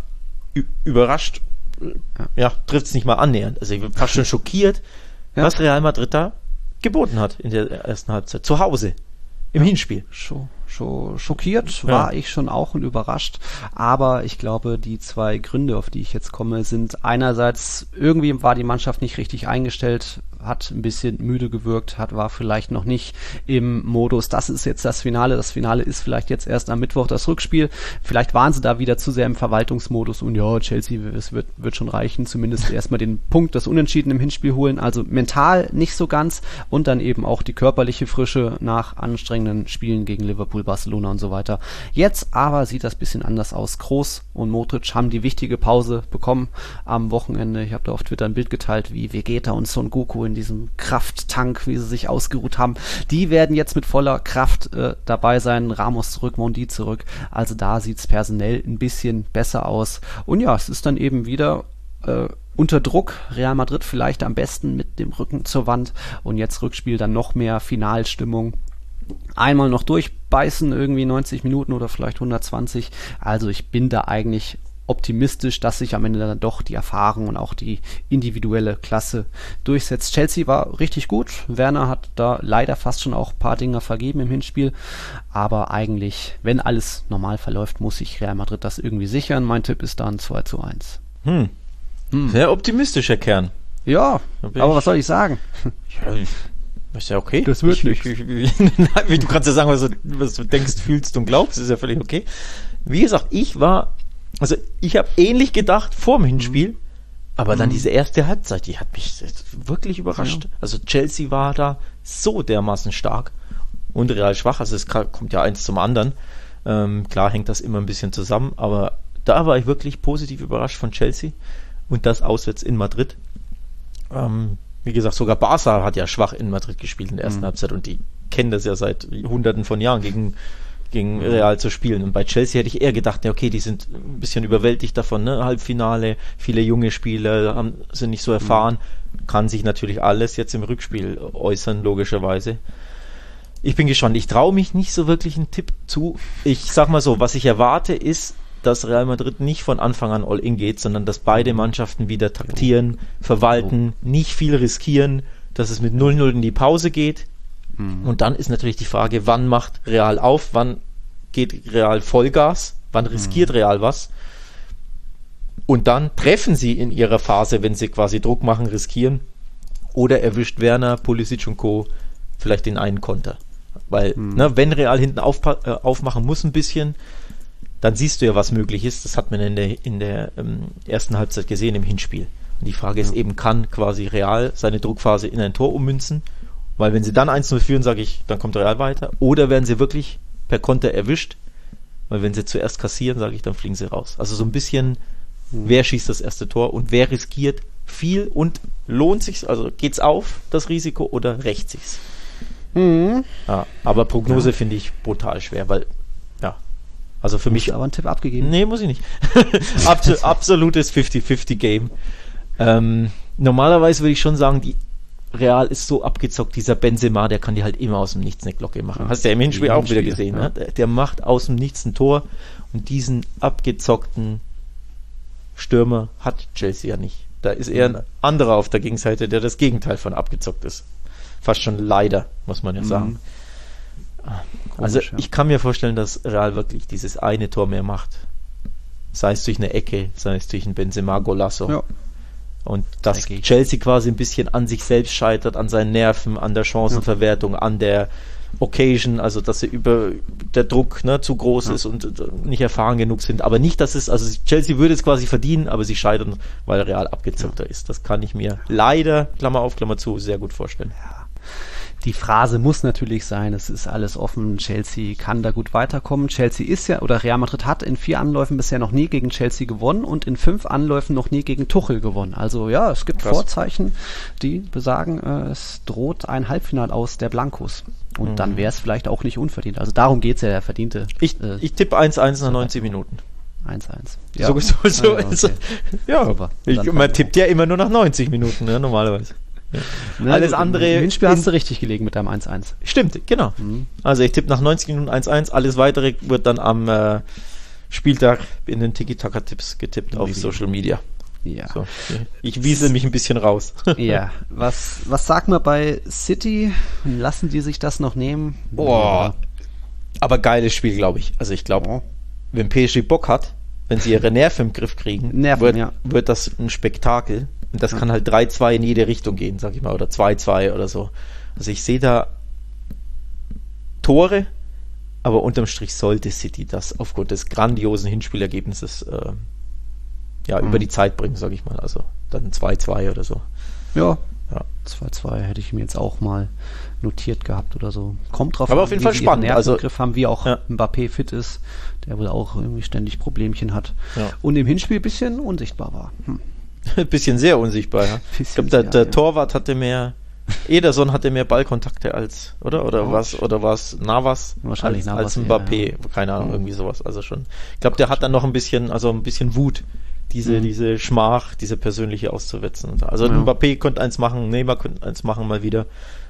überrascht, trifft es nicht mal annähernd. Also ich war fast schon schockiert, was Real Madrid da geboten hat in der ersten Halbzeit. Zu Hause, im Hinspiel. Schockiert war ich schon auch und überrascht, aber ich glaube, die 2 Gründe, auf die ich jetzt komme, sind einerseits, irgendwie war die Mannschaft nicht richtig eingestellt, hat ein bisschen müde gewirkt, war vielleicht noch nicht im Modus, das ist jetzt das Finale ist vielleicht jetzt erst am Mittwoch das Rückspiel, vielleicht waren sie da wieder zu sehr im Verwaltungsmodus und Chelsea, es wird schon reichen, zumindest erstmal den Punkt, das Unentschieden im Hinspiel holen, also mental nicht so ganz und dann eben auch die körperliche Frische nach anstrengenden Spielen gegen Liverpool, Barcelona und so weiter. Jetzt aber sieht das ein bisschen anders aus. Kroos und Modric haben die wichtige Pause bekommen am Wochenende. Ich habe da auf Twitter ein Bild geteilt, wie Vegeta und Son Goku in diesem Krafttank, wie sie sich ausgeruht haben. Die werden jetzt mit voller Kraft dabei sein. Ramos zurück, Mendy zurück. Also da sieht es personell ein bisschen besser aus. Und ja, es ist dann eben wieder unter Druck. Real Madrid vielleicht am besten mit dem Rücken zur Wand. Und jetzt Rückspiel, dann noch mehr Finalstimmung. Einmal noch durchbeißen, irgendwie 90 Minuten oder vielleicht 120. Also ich bin da eigentlich optimistisch, dass sich am Ende dann doch die Erfahrung und auch die individuelle Klasse durchsetzt. Chelsea war richtig gut. Werner hat da leider fast schon auch ein paar Dinger vergeben im Hinspiel. Aber eigentlich, wenn alles normal verläuft, muss sich Real Madrid das irgendwie sichern. Mein Tipp ist dann 2:1. Sehr optimistischer Kern. Ja, aber was soll ich sagen? Ja, ist ja okay. Das wird nicht. Du kannst ja sagen, was du denkst, fühlst und glaubst, ist ja völlig okay. Wie gesagt, ich habe ähnlich gedacht vor dem Hinspiel, aber dann diese erste Halbzeit, die hat mich wirklich überrascht. Ja. Also Chelsea war da so dermaßen stark und Real schwach, also es kommt ja eins zum anderen. Klar hängt das immer ein bisschen zusammen, aber da war ich wirklich positiv überrascht von Chelsea und das auswärts in Madrid. Wie gesagt, sogar Barca hat ja schwach in Madrid gespielt in der ersten Halbzeit und die kennen das ja seit Hunderten von Jahren gegen Real zu spielen. Und bei Chelsea hätte ich eher gedacht, okay, die sind ein bisschen überwältigt davon, ne? Halbfinale, viele junge Spieler sind nicht so erfahren, kann sich natürlich alles jetzt im Rückspiel äußern, logischerweise. Ich bin gespannt, ich traue mich nicht so wirklich einen Tipp zu. Ich sag mal so, was ich erwarte ist, dass Real Madrid nicht von Anfang an all in geht, sondern dass beide Mannschaften wieder taktieren, verwalten, nicht viel riskieren, dass es mit 0-0 in die Pause geht. Und dann ist natürlich die Frage, wann macht Real auf, wann geht Real Vollgas, wann riskiert Real was? Und dann treffen sie in ihrer Phase, wenn sie quasi Druck machen, riskieren, oder erwischt Werner, Pulisic und Co. vielleicht den einen Konter. Weil, wenn Real hinten aufmachen muss ein bisschen, dann siehst du ja, was möglich ist. Das hat man in der ersten Halbzeit gesehen im Hinspiel. Und die Frage ist eben, kann quasi Real seine Druckphase in ein Tor ummünzen? Weil wenn sie dann 1-0 führen, sage ich, dann kommt Real weiter. Oder werden sie wirklich per Konter erwischt? Weil wenn sie zuerst kassieren, sage ich, dann fliegen sie raus. Also so ein bisschen, wer schießt das erste Tor und wer riskiert viel und lohnt sich, also geht's auf, das Risiko, oder rächt sich's? Ja, aber Prognose finde ich brutal schwer, weil, also für mich... aber einen Tipp abgegeben? Nee, muss ich nicht. Absolutes 50-50-Game. Normalerweise würde ich schon sagen, die Real ist so abgezockt, dieser Benzema, der kann die halt immer aus dem Nichts eine Glocke machen. Hast du ja im Hinspiel auch wieder gesehen, ne? Der macht aus dem Nichts ein Tor und diesen abgezockten Stürmer hat Chelsea ja nicht. Da ist eher ein anderer auf der Gegenseite, der das Gegenteil von abgezockt ist. Fast schon leider, muss man ja sagen. Also ich kann mir vorstellen, dass Real wirklich dieses eine Tor mehr macht. Sei es durch eine Ecke, sei es durch ein Benzema-Golasso. Ja. Und dass Chelsea quasi ein bisschen an sich selbst scheitert, an seinen Nerven, an der Chancenverwertung, an der Occasion, also dass sie der Druck zu groß ist und nicht erfahren genug sind. Aber nicht, dass also Chelsea würde es quasi verdienen, aber sie scheitern, weil Real abgezockter ist. Das kann ich mir leider, Klammer auf, Klammer zu, sehr gut vorstellen. Ja. Die Phrase muss natürlich sein, es ist alles offen, Chelsea kann da gut weiterkommen. Chelsea ist oder Real Madrid hat in 4 Anläufen bisher noch nie gegen Chelsea gewonnen und in 5 Anläufen noch nie gegen Tuchel gewonnen. Also ja, es gibt Vorzeichen, die besagen, es droht ein Halbfinale aus der Blancos. Und dann wäre es vielleicht auch nicht unverdient. Also darum geht es ja, der verdiente. Ich tippe 1-1 nach 90 Minuten. 1-1. Ja. So okay. Ja, man tippt ja immer nur nach 90 Minuten, normalerweise. Ja. Alles andere. Im Hinspiel hast du richtig gelegen mit deinem 1-1. Stimmt, genau. Also ich tippe nach 90 Minuten 1-1. Alles weitere wird dann am Spieltag in den Tiki-Taka-Tipps getippt auf Social Media. Ja. So, ich wiesel mich ein bisschen raus. Ja. Was sagt man bei City? Lassen die sich das noch nehmen? Boah. Aber geiles Spiel, glaube ich. Also ich glaube, wenn PSG Bock hat, wenn sie ihre Nerven im Griff kriegen, wird das ein Spektakel. Und das kann halt 3-2 in jede Richtung gehen, sag ich mal, oder 2-2 oder so. Also ich sehe da Tore, aber unterm Strich sollte City das aufgrund des grandiosen Hinspielergebnisses über die Zeit bringen, sag ich mal. Also dann 2-2 oder so. Ja. 2-2 hätte ich mir jetzt auch mal notiert gehabt oder so. Kommt drauf an, auf jeden Fall spannend. Also Griff haben, wie auch Mbappé fit ist, der wohl auch irgendwie ständig Problemchen hat. Ja. Und im Hinspiel ein bisschen unsichtbar war. Ein bisschen sehr unsichtbar, ja. Ich glaube, der Torwart hatte mehr, Ederson hatte mehr Ballkontakte als, oder war es Navas? Wahrscheinlich als Mbappé, keine Ahnung, irgendwie sowas. Also schon. Ich glaube, der hat dann noch ein bisschen Wut, diese Schmach, diese persönliche auszuwetzen. Also Mbappé konnte eins machen, Neymar konnte eins machen mal wieder,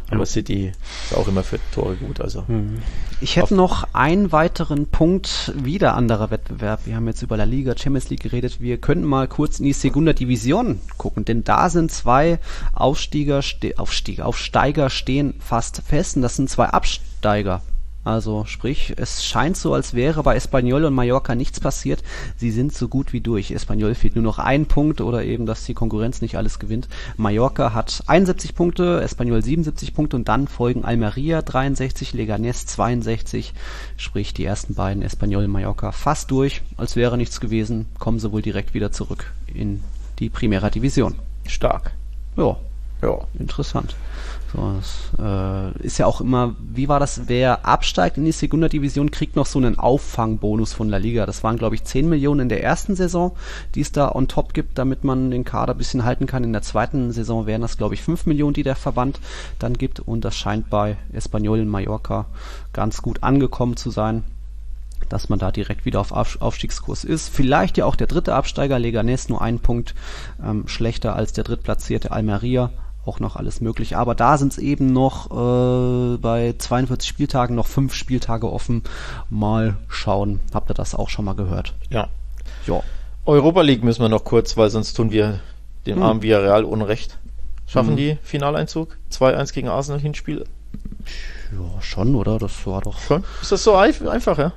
Aber City ist auch immer für Tore gut. Also ich hätte noch einen weiteren Punkt, wieder anderer Wettbewerb. Wir haben jetzt über La Liga, Champions League geredet. Wir könnten mal kurz in die Segunda Division gucken, denn da sind zwei Aufsteiger stehen fast fest und das sind zwei Absteiger. Also sprich, es scheint so, als wäre bei Espanyol und Mallorca nichts passiert. Sie sind so gut wie durch. Espanyol fehlt nur noch ein Punkt oder eben, dass die Konkurrenz nicht alles gewinnt. Mallorca hat 71 Punkte, Espanyol 77 Punkte und dann folgen Almeria 63, Leganés 62. Sprich, die ersten beiden, Espanyol und Mallorca, fast durch. Als wäre nichts gewesen, kommen sie wohl direkt wieder zurück in die Primera Division. Stark. Ja, interessant. So, das ist ja auch immer, wie war das, wer absteigt in die Segunda Division, kriegt noch so einen Auffangbonus von La Liga. Das waren, glaube ich, 10 Millionen in der ersten Saison, die es da on top gibt, damit man den Kader ein bisschen halten kann. In der zweiten Saison wären das, glaube ich, 5 Millionen, die der Verband dann gibt. Und das scheint bei Espanyol und Mallorca ganz gut angekommen zu sein, dass man da direkt wieder auf Aufstiegskurs ist. Vielleicht ja auch der dritte Absteiger, Leganés, nur einen Punkt schlechter als der drittplatzierte Almeria. Auch noch alles möglich, aber da sind es eben noch bei 42 Spieltagen noch 5 Spieltage offen. Mal schauen. Habt ihr das auch schon mal gehört? Ja. Europa League müssen wir noch kurz, weil sonst tun wir dem armen Villarreal Unrecht. Schaffen die Finaleinzug? 2-1 gegen Arsenal Hinspiel? Ja, schon, oder? Das war doch... Schon? Ist das so einfach, ja?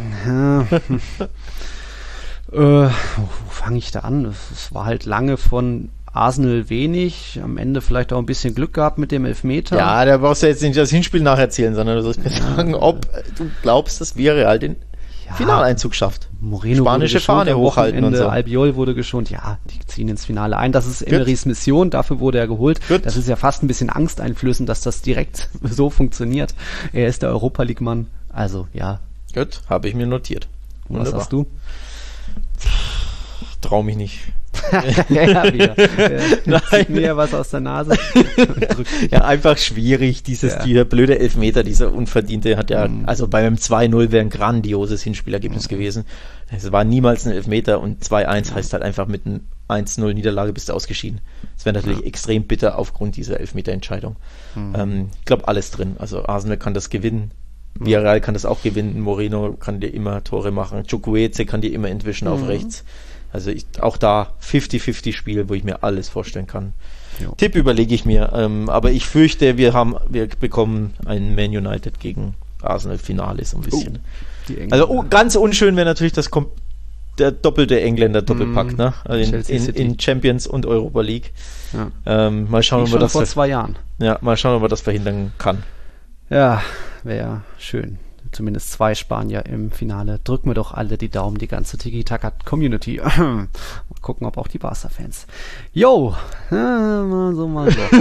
Wo fange ich da an? Es war halt lange von Arsenal wenig, am Ende vielleicht auch ein bisschen Glück gehabt mit dem Elfmeter. Ja, da brauchst du jetzt nicht das Hinspiel nacherzählen, sondern du sollst mir sagen, ob du glaubst, dass Villarreal den Finaleinzug schafft. Moreno spanische Fahne hochhalten und so. Albiol wurde geschont. Ja, die ziehen ins Finale ein. Das ist Emerys Mission, dafür wurde er geholt. Good. Das ist ja fast ein bisschen angsteinflößend, dass das direkt so funktioniert. Er ist der Europa-League-Mann. Also, ja. Gut, habe ich mir notiert. Was hast du? Trau mich nicht. Wieder. Zieht mir was aus der Nase. Ja, einfach schwierig. Dieser blöde Elfmeter, dieser unverdiente, hat ja, also bei einem 2-0 wäre ein grandioses Hinspielergebnis gewesen. Es war niemals ein Elfmeter und 2-1 heißt halt einfach mit einem 1-0 Niederlage bist du ausgeschieden. Das wäre natürlich extrem bitter aufgrund dieser Elfmeterentscheidung. Ich glaube, alles drin. Also Arsenal kann das gewinnen. Villarreal kann das auch gewinnen. Moreno kann dir immer Tore machen. Chukwueze kann dir immer entwischen auf rechts. Also auch da 50-50 Spiel, wo ich mir alles vorstellen kann. Jo. Tipp überlege ich mir, aber ich fürchte, wir bekommen ein Man United gegen Arsenal Finale so ein bisschen. Also ganz unschön wäre natürlich der doppelte Engländer Doppelpack, ne? Also in Champions und Europa League. Ja. Mal schauen, ob wir das vor 2 Jahren. Ja, mal schauen, ob man das verhindern kann. Ja, wäre schön. Zumindest 2 Spanier im Finale. Drücken wir doch alle die Daumen, die ganze Tiki-Taka-Community. Mal gucken, ob auch die Barca-Fans. Mal so.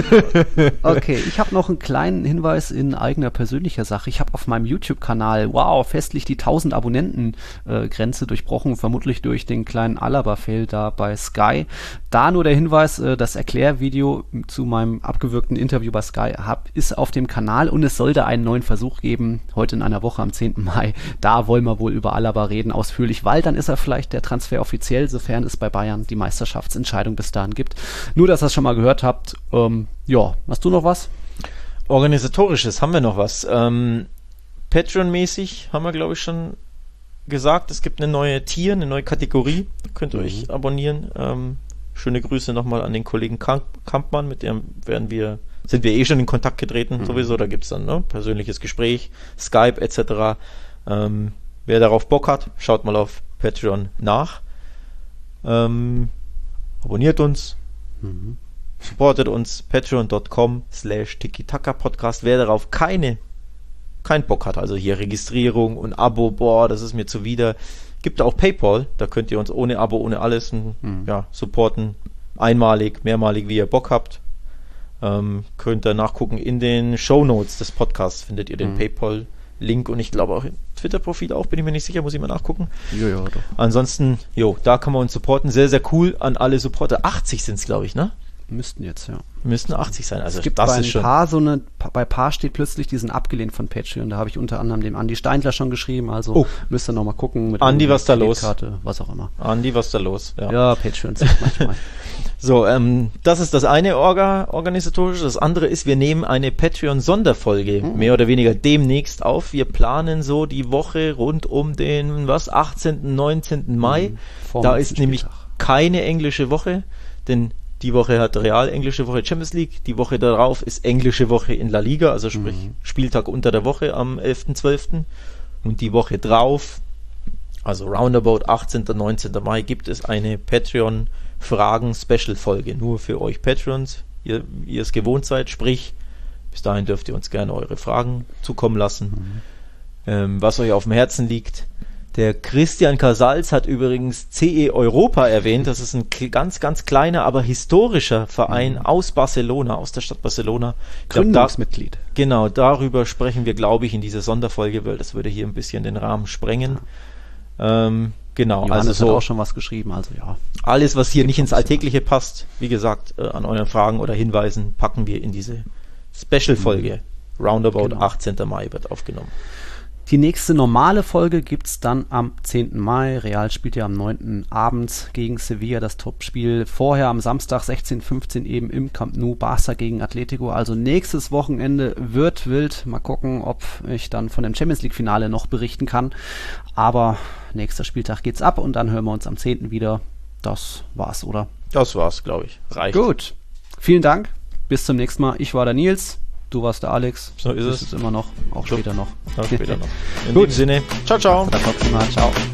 Okay, ich habe noch einen kleinen Hinweis in eigener persönlicher Sache. Ich habe auf meinem YouTube-Kanal, festlich die 1000 Abonnenten-Grenze durchbrochen, vermutlich durch den kleinen Alaba-Fail da bei Sky. Da nur der Hinweis, das Erklärvideo zu meinem abgewürgten Interview bei Sky ist auf dem Kanal und es sollte einen neuen Versuch geben, heute in einer Woche am 10. Mai. Da wollen wir wohl über Alaba reden, ausführlich, weil dann ist er vielleicht der Transfer offiziell, sofern es bei Bayern die Meisterschaftsentscheidung bis dahin gibt. Nur, dass ihr es schon mal gehört habt. Hast du noch was? Organisatorisches, haben wir noch was? Patreon-mäßig haben wir, glaube ich, schon gesagt, es gibt eine neue Tier, eine neue Kategorie. Könnt ihr euch abonnieren. Schöne Grüße nochmal an den Kollegen Kampmann, mit dem sind wir schon in Kontakt getreten, sowieso. Da gibt es dann persönliches Gespräch, Skype etc. Wer darauf Bock hat, schaut mal auf Patreon nach. Abonniert uns, supportet uns, patreon.com/Tiki-Taka-Podcast. Wer darauf keinen Bock hat, also hier Registrierung und Abo, das ist mir zuwider, gibt auch PayPal, da könnt ihr uns ohne Abo, ohne alles supporten, einmalig, mehrmalig, wie ihr Bock habt. Könnt ihr nachgucken, in den Shownotes des Podcasts findet ihr den PayPal-Link und ich glaube auch im Twitter-Profil auch, bin ich mir nicht sicher, muss ich mal nachgucken. Ja, doch. Ansonsten, da kann man uns supporten, sehr, sehr cool an alle Supporter. 80 sind es, glaube ich, ne? Müssten jetzt, ja. Müssten 80 sein. Also es gibt das bei ist schon. Bei Paar steht plötzlich, die sind abgelehnt von Patreon. Da habe ich unter anderem dem Andi Steindler schon geschrieben. Also müsst ihr nochmal gucken. Mit Andi, was da los? Was auch immer. Andi, was da los? Ja, Patreon sind manchmal. So, das ist das eine organisatorische. Das andere ist, wir nehmen eine Patreon-Sonderfolge mehr oder weniger demnächst auf. Wir planen so die Woche rund um den 18., 19. Mai. Da ist nämlich keine englische Woche, denn die Woche hat Real englische Woche Champions League. Die Woche darauf ist englische Woche in La Liga, also sprich Spieltag unter der Woche am 11.12. Und die Woche drauf, also roundabout 18. 19. Mai, gibt es eine Patreon-Fragen-Special-Folge. Nur für euch Patrons, ihr es gewohnt seid. Sprich, bis dahin dürft ihr uns gerne eure Fragen zukommen lassen, was euch auf dem Herzen liegt. Der Christian Casals hat übrigens CE Europa erwähnt. Das ist ein ganz, ganz kleiner, aber historischer Verein aus Barcelona, aus der Stadt Barcelona. Gründungsmitglied. Genau, darüber sprechen wir, glaube ich, in dieser Sonderfolge, weil das würde hier ein bisschen den Rahmen sprengen. Genau. Johannes also hat auch schon was geschrieben, also ja. Alles, was hier nicht ins Alltägliche passt, wie gesagt, an euren Fragen oder Hinweisen, packen wir in diese Special-Folge. Roundabout 18. Mai wird aufgenommen. Die nächste normale Folge gibt es dann am 10. Mai. Real spielt ja am 9. abends gegen Sevilla das Topspiel. Vorher am Samstag 16:15 eben im Camp Nou, Barca gegen Atletico. Also nächstes Wochenende wird wild. Mal gucken, ob ich dann von dem Champions-League-Finale noch berichten kann. Aber nächster Spieltag geht's ab und dann hören wir uns am 10. wieder. Das war's, oder? Das war's, glaube ich. Reicht. Gut. Vielen Dank. Bis zum nächsten Mal. Ich war der Nils. Du warst der Alex. So ist es. Immer noch. Auch später noch. Auch später noch. In diesem Sinne. Ciao, ciao. Ciao.